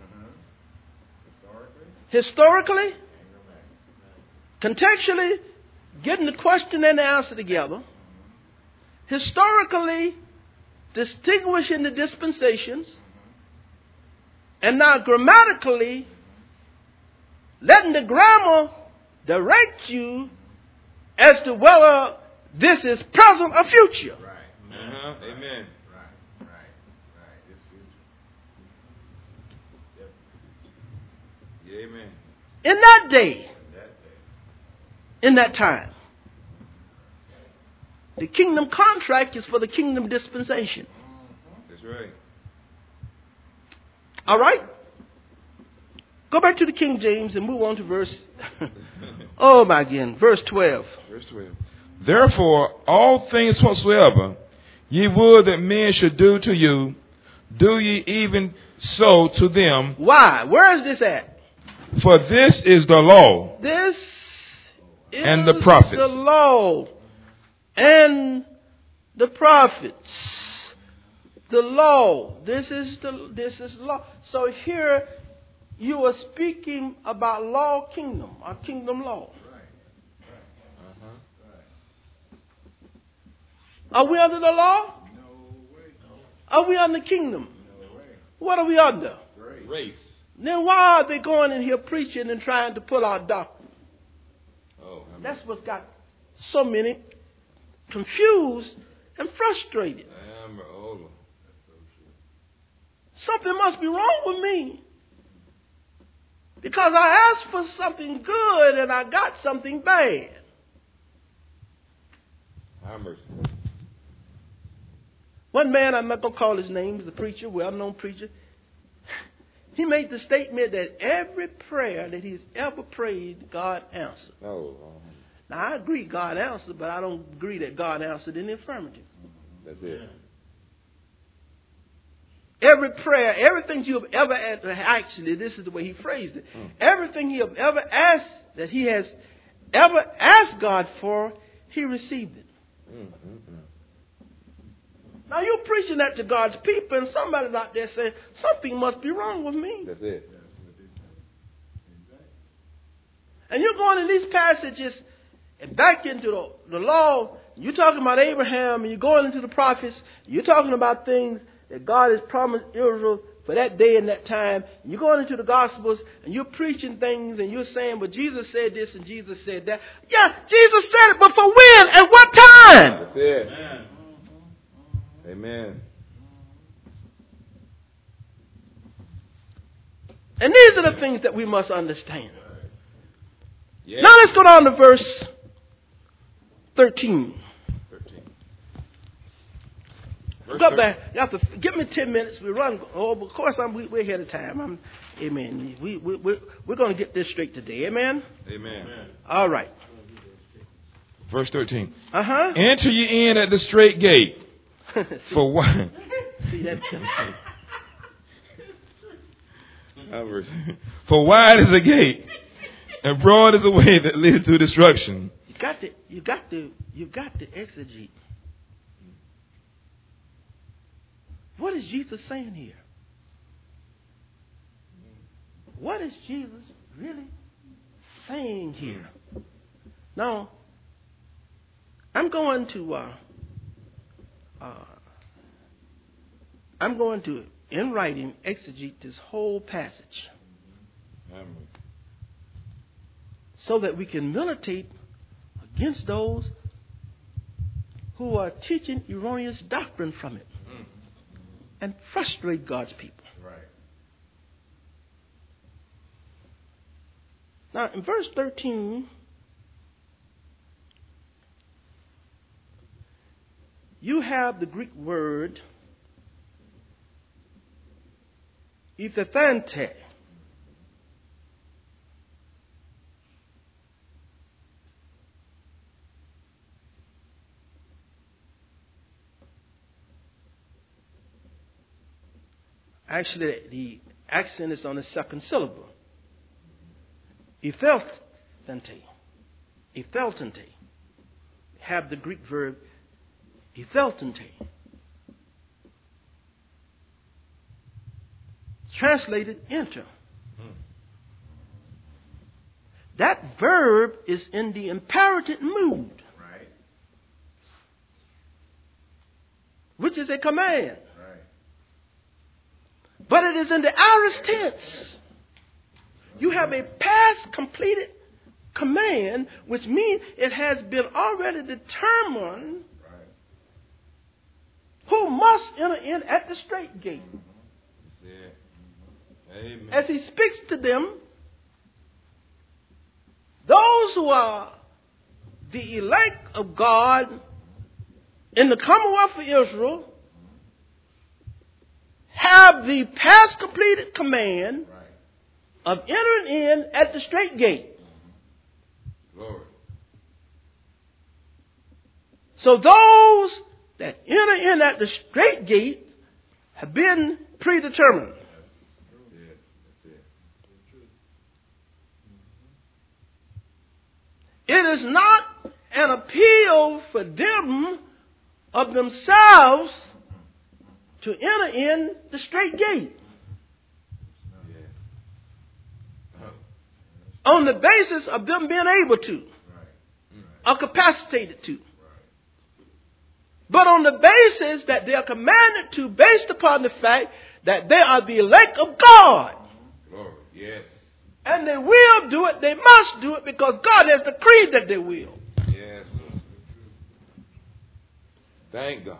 Historically. historically, contextually, getting the question and the answer together. Historically, distinguishing the dispensations. And now grammatically, letting the grammar direct you as to whether this is present or future. Right. Uh-huh. Amen. Right. It's future. Yep. Yeah, amen. In that day, That day. in that time, the kingdom contract is for the kingdom dispensation. That's right. All right? Go back to the King James and move on to verse, verse 12. Verse 12. Therefore, all things whatsoever ye would that men should do to you, do ye even so to them. Why? Where is this at? For this is the law This is and the prophets. the law and the prophets. The law. This is law. So here you are speaking about law kingdom, or kingdom law. Are we under the law? No way. Are we under kingdom? No way. What are we under? Race. Then why are they going in here preaching and trying to pull out doctrine? Oh, That's what's got so many confused and frustrated. Something must be wrong with me. Because I asked for something good and I got something bad. Have mercy. One man, I'm not going to call his name, he's a preacher, well-known preacher. He made the statement that every prayer that he's ever prayed, God answered. Oh, Now, I agree God answered, but I don't agree that God answered in the affirmative. that's it. Every prayer, everything you have ever asked, actually, this is the way he phrased it. Everything you have ever asked, that he has ever asked God for, he received it. Now, you're preaching that to God's people, and somebody's out there saying, something must be wrong with me. That's it. And you're going in these passages and back into the law. You're talking about Abraham, and you're going into the prophets. You're talking about things that God has promised Israel for that day and that time. And you're going into the Gospels, and you're preaching things, and you're saying, well, Jesus said this, and Jesus said that. Yeah, Jesus said it, but for when and what time? That's it. Amen. And these are the things that we must understand. Yeah. Now let's go down to verse 13. 13. Verse Go 13. back. You have to give me 10 minutes. We run. Oh, of course, we're ahead of time. Amen. We're going to get this straight today. Amen. Amen. All right. Verse 13. Uh-huh. Enter ye in at the straight gate. For wide. See that? For wide is the gate, and broad is the way that leads to destruction. You got to exegete. What is Jesus saying here? What is Jesus really saying here? Now, I'm going to, in writing, exegete this whole passage so that we can militate against those who are teaching erroneous doctrine from it and frustrate God's people. Right. Now, in verse 13, you have the Greek word epithante. Actually, the accent is on the second syllable. Epheltante. Have the Greek verb epheltante. Translated enter. That verb is in the imperative mood, Right. which is a command. Right. But it is in the aorist tense, You have a past completed command, which means it has been already determined Right. who must enter in at the straight gate. That's it. Amen. As he speaks to them, those who are the elect of God in the Commonwealth of Israel have the past completed command Right. of entering in at the straight gate. Glory. So those that enter in at the straight gate have been predetermined. That's it. That's it. It is not an appeal for them of themselves to enter in the straight gate Yes. on the basis of them being able to Right. or capacitated to, Right. but on the basis that they are commanded to based upon the fact that they are the elect of God. Glory. Yes. And they will do it, they must do it because God has decreed that they will. Yes. Thank God.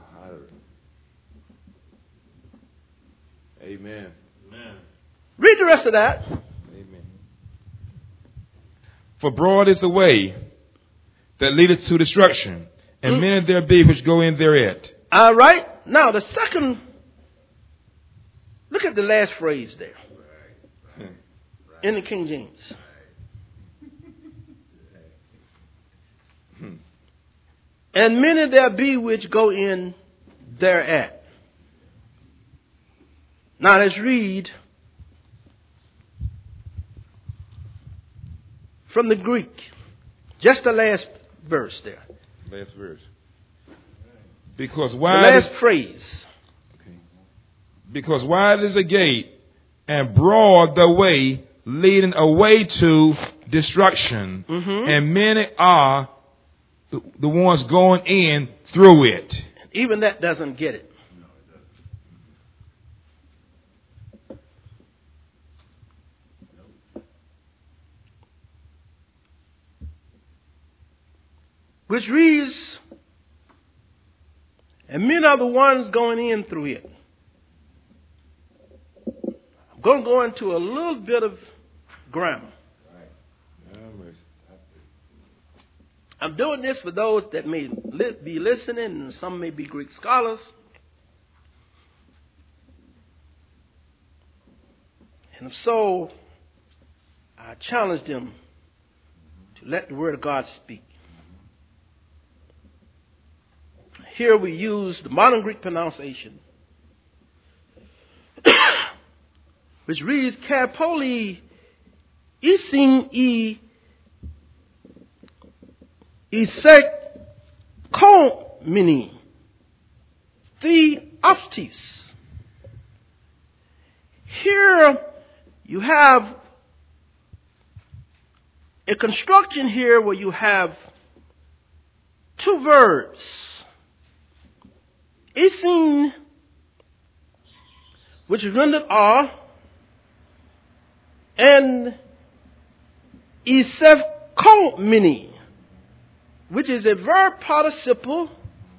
Amen. Amen. Read the rest of that. Amen. For broad is the way that leadeth to destruction, and many there be which go in thereat. All right. Now the second, look at the last phrase there Right. in the King James. And many there be which go in thereat. Now let's read from the Greek. Just the last verse there. Last verse. Because The wide last is, phrase. because wide is the gate, and broad the way leading away to destruction, and many are the ones going in through it. Even that doesn't get it. No, it doesn't. Which reads, and many are the ones going in through it. I'm going to go into a little bit of grammar. I'm doing this for those that may be listening, and some may be Greek scholars. And if so, I challenge them to let the Word of God speak. Here we use the modern Greek pronunciation, which reads Karpoli isin e isekomini theoptis. Here you have a construction here where you have two verbs. Isin, which is rendered are, and isefkomini, which is a verb participle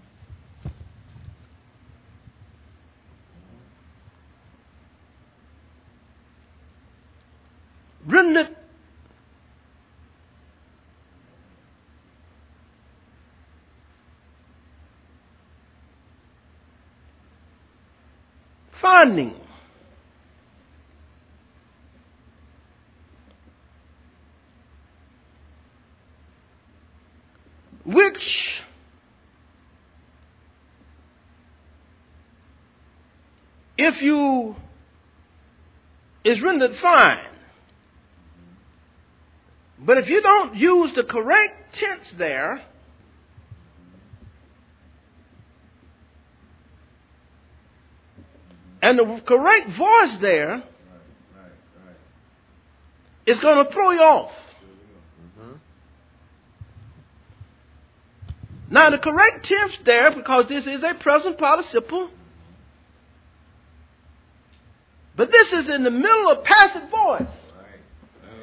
rendered finding. Which if you is rendered fine. But if you don't use the correct tense there, and the correct voice there, it's going to throw you off. Now the correct tense there, because this is a present participle, but this is in the middle of passive voice.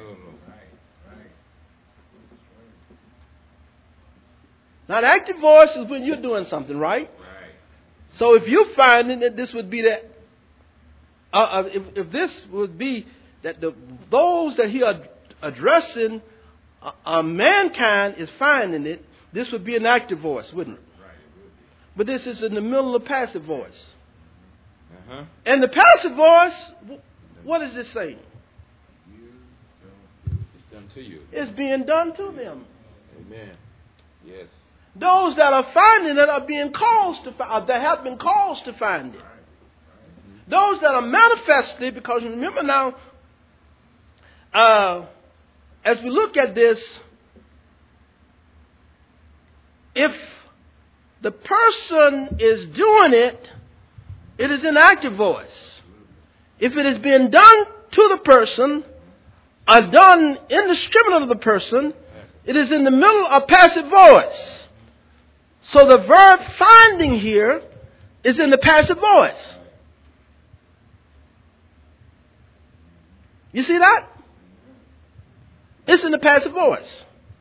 Now, the active voice is when you're doing something, right? Right. So if you're finding that this would be that, if this would be that those that he are addressing, mankind is finding it, this would be an active voice, wouldn't it? Right. It would be. But this is in the middle of passive voice. Uh-huh. And the passive voice, what is this saying? You don't do It's done to you. It's being done to them. Amen. Yes. Those that are finding it are being caused to find, that have been caused to find it. Those that are manifested, because remember now, as we look at this, if the person is doing it, it is in active voice. If it is being done to the person, or done indiscriminate of the person, it is in the middle of passive voice. So the verb finding here is in the passive voice. You see that? It's in the passive voice.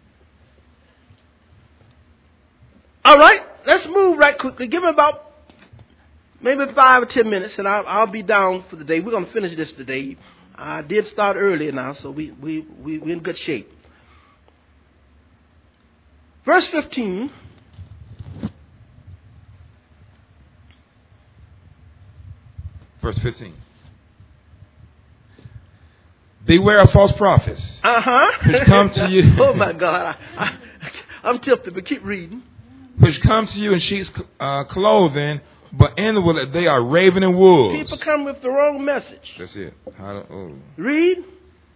All right, let's move right quickly. Give me about maybe 5 or 10 minutes, and I'll be down for the day. We're going to finish this today. I did start earlier now, so we're in good shape. Verse 15. Verse 15. Beware of false prophets. Which come to you. Oh my God. I'm tempted, but keep reading. Which come to you in sheep's clothing, but inwardly they are ravening wolves. People come with the wrong message. That's it. Read.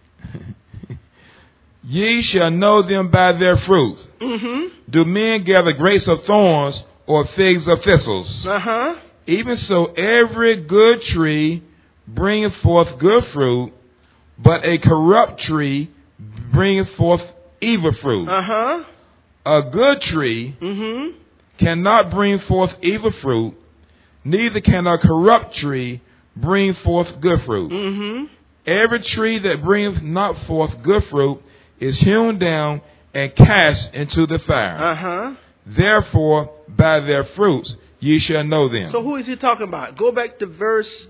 Ye shall know them by their fruits. Mm-hmm. Do men gather grapes of thorns or figs of thistles? Uh-huh. Even so, every good tree bringeth forth good fruit, but a corrupt tree bringeth forth evil fruit. Uh-huh. A good tree Mm-hmm. cannot bring forth evil fruit, neither can a corrupt tree bring forth good fruit. Mm-hmm. Every tree that bringeth not forth good fruit is hewn down and cast into the fire. Uh-huh. Therefore, by their fruits ye shall know them. So who is he talking about? Go back to verse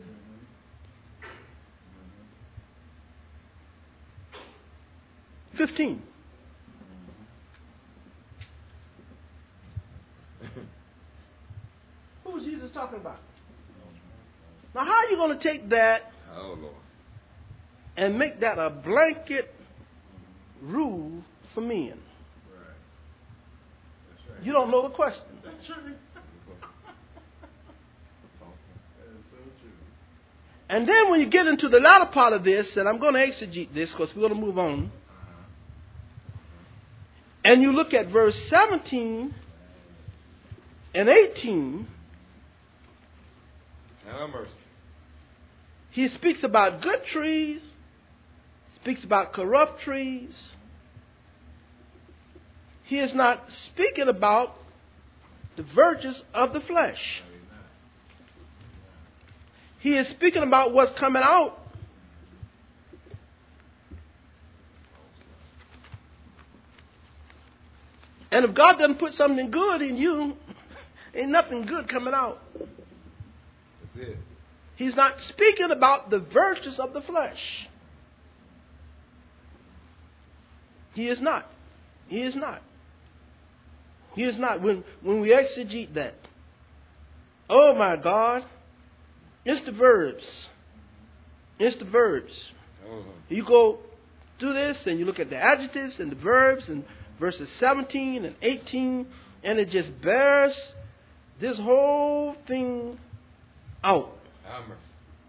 15. Who is Jesus talking about? Now, how are you going to take that Oh, Lord. and make that a blanket rule for men? Right. That's right. You don't know the question. That's right. That is so true. And then when you get into the latter part of this, and I'm going to exegete this because we're going to move on, and you look at verse 17 and 18, Have mercy. he speaks about good trees, speaks about corrupt trees. He is not speaking about the virtues of the flesh. He is speaking about what's coming out. And if God doesn't put something good in you, ain't nothing good coming out. That's it. He's not speaking about the virtues of the flesh. He is not. He is not. He is not. When we exegete that, oh my God, it's the verbs. It's the verbs. Oh, You go through this and you look at the adjectives and the verbs and verses 17 and 18, and it just bears this whole thing out. have mercy.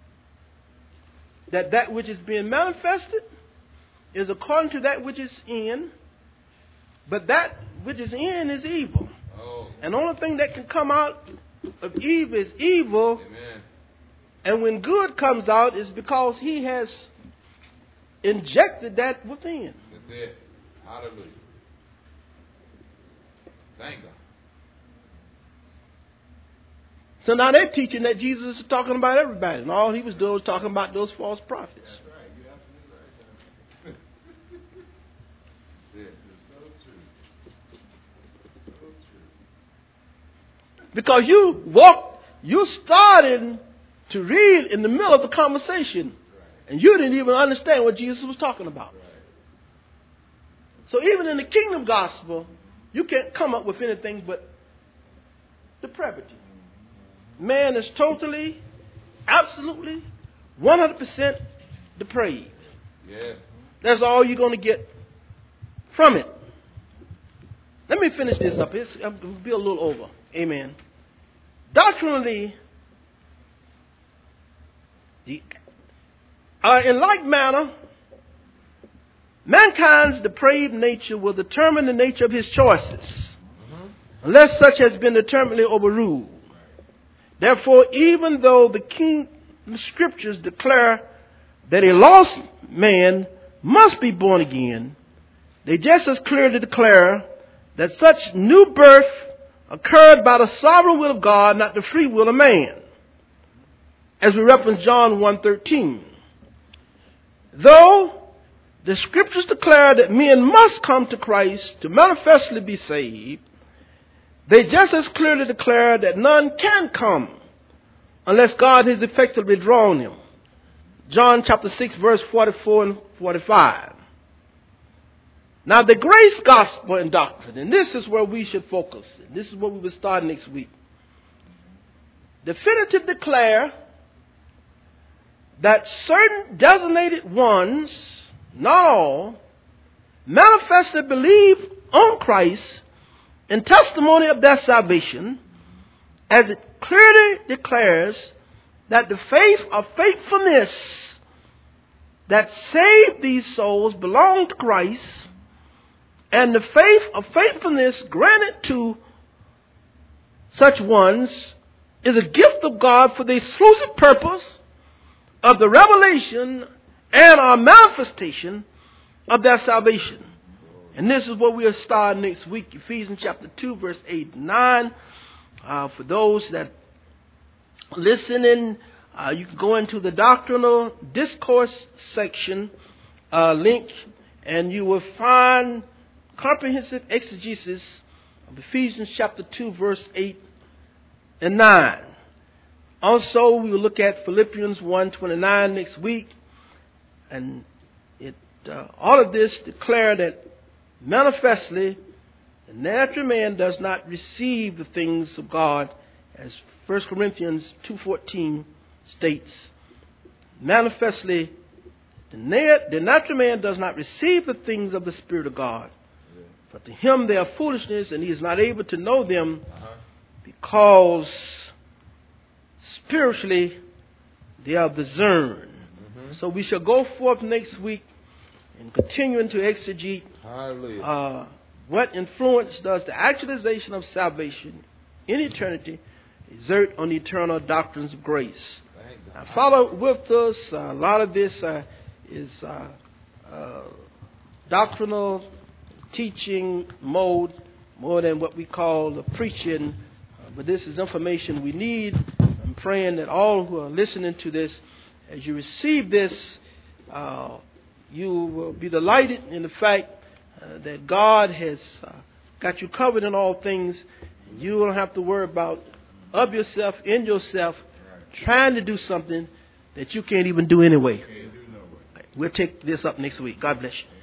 That which is being manifested is according to that which is in, but that which is in is evil. Oh, And the only thing that can come out of evil is evil, amen. and when good comes out is because he has injected that within. That's it. Hallelujah. Thank God. So now they're teaching that Jesus is talking about everybody, and all he was doing was talking about those false prophets. That's right. You're absolutely right. That's it. It's so true. So true. Because you started to read in the middle of the conversation, and you didn't even understand what Jesus was talking about. So even in the kingdom gospel, you can't come up with anything but depravity. Man is totally, absolutely, 100% depraved. Yes. That's all you're going to get from it. Let me finish this up. I'll be a little over. Amen. Doctrinally, in like manner, mankind's depraved nature will determine the nature of his choices, unless such has been determinately overruled. Therefore, even though the scriptures declare that a lost man must be born again, they just as clearly declare that such new birth occurred by the sovereign will of God, not the free will of man, as we reference John 1:13. Though the scriptures declare that men must come to Christ to manifestly be saved, they just as clearly declare that none can come unless God has effectively drawn them. John chapter 6, verse 44 and 45. Now the grace gospel and doctrine, and this is where we should focus. This is what we will start next week. Definitively declare that certain designated ones, not all, manifestly believe on Christ in testimony of their salvation, as it clearly declares that the faith of faithfulness that saved these souls belong to Christ, and the faith of faithfulness granted to such ones is a gift of God for the exclusive purpose of the revelation and our manifestation of their salvation. And this is what we'll start next week, Ephesians chapter 2, verse 8 and 9. For those that are listening, you can go into the doctrinal discourse section link, and you will find comprehensive exegesis of Ephesians chapter 2, verse 8 and 9. Also, we will look at Philippians 1:29 next week, and all of this declare that manifestly the natural man does not receive the things of God, as 1 Corinthians 2:14 states. Manifestly, the natural man does not receive the things of the Spirit of God, but to him they are foolishness, and he is not able to know them because spiritually they are discerned. So we shall go forth next week and continuing to exegete what influence does the actualization of salvation in eternity exert on the eternal doctrines of grace. Now, follow with us. A lot of this is doctrinal teaching mode more than what we call the preaching. But this is information we need. I'm praying that all who are listening to this, as you receive this, you will be delighted in the fact that God has got you covered in all things. You don't have to worry about of yourself, in yourself, trying to do something that you can't even do anyway. We'll take this up next week. God bless you.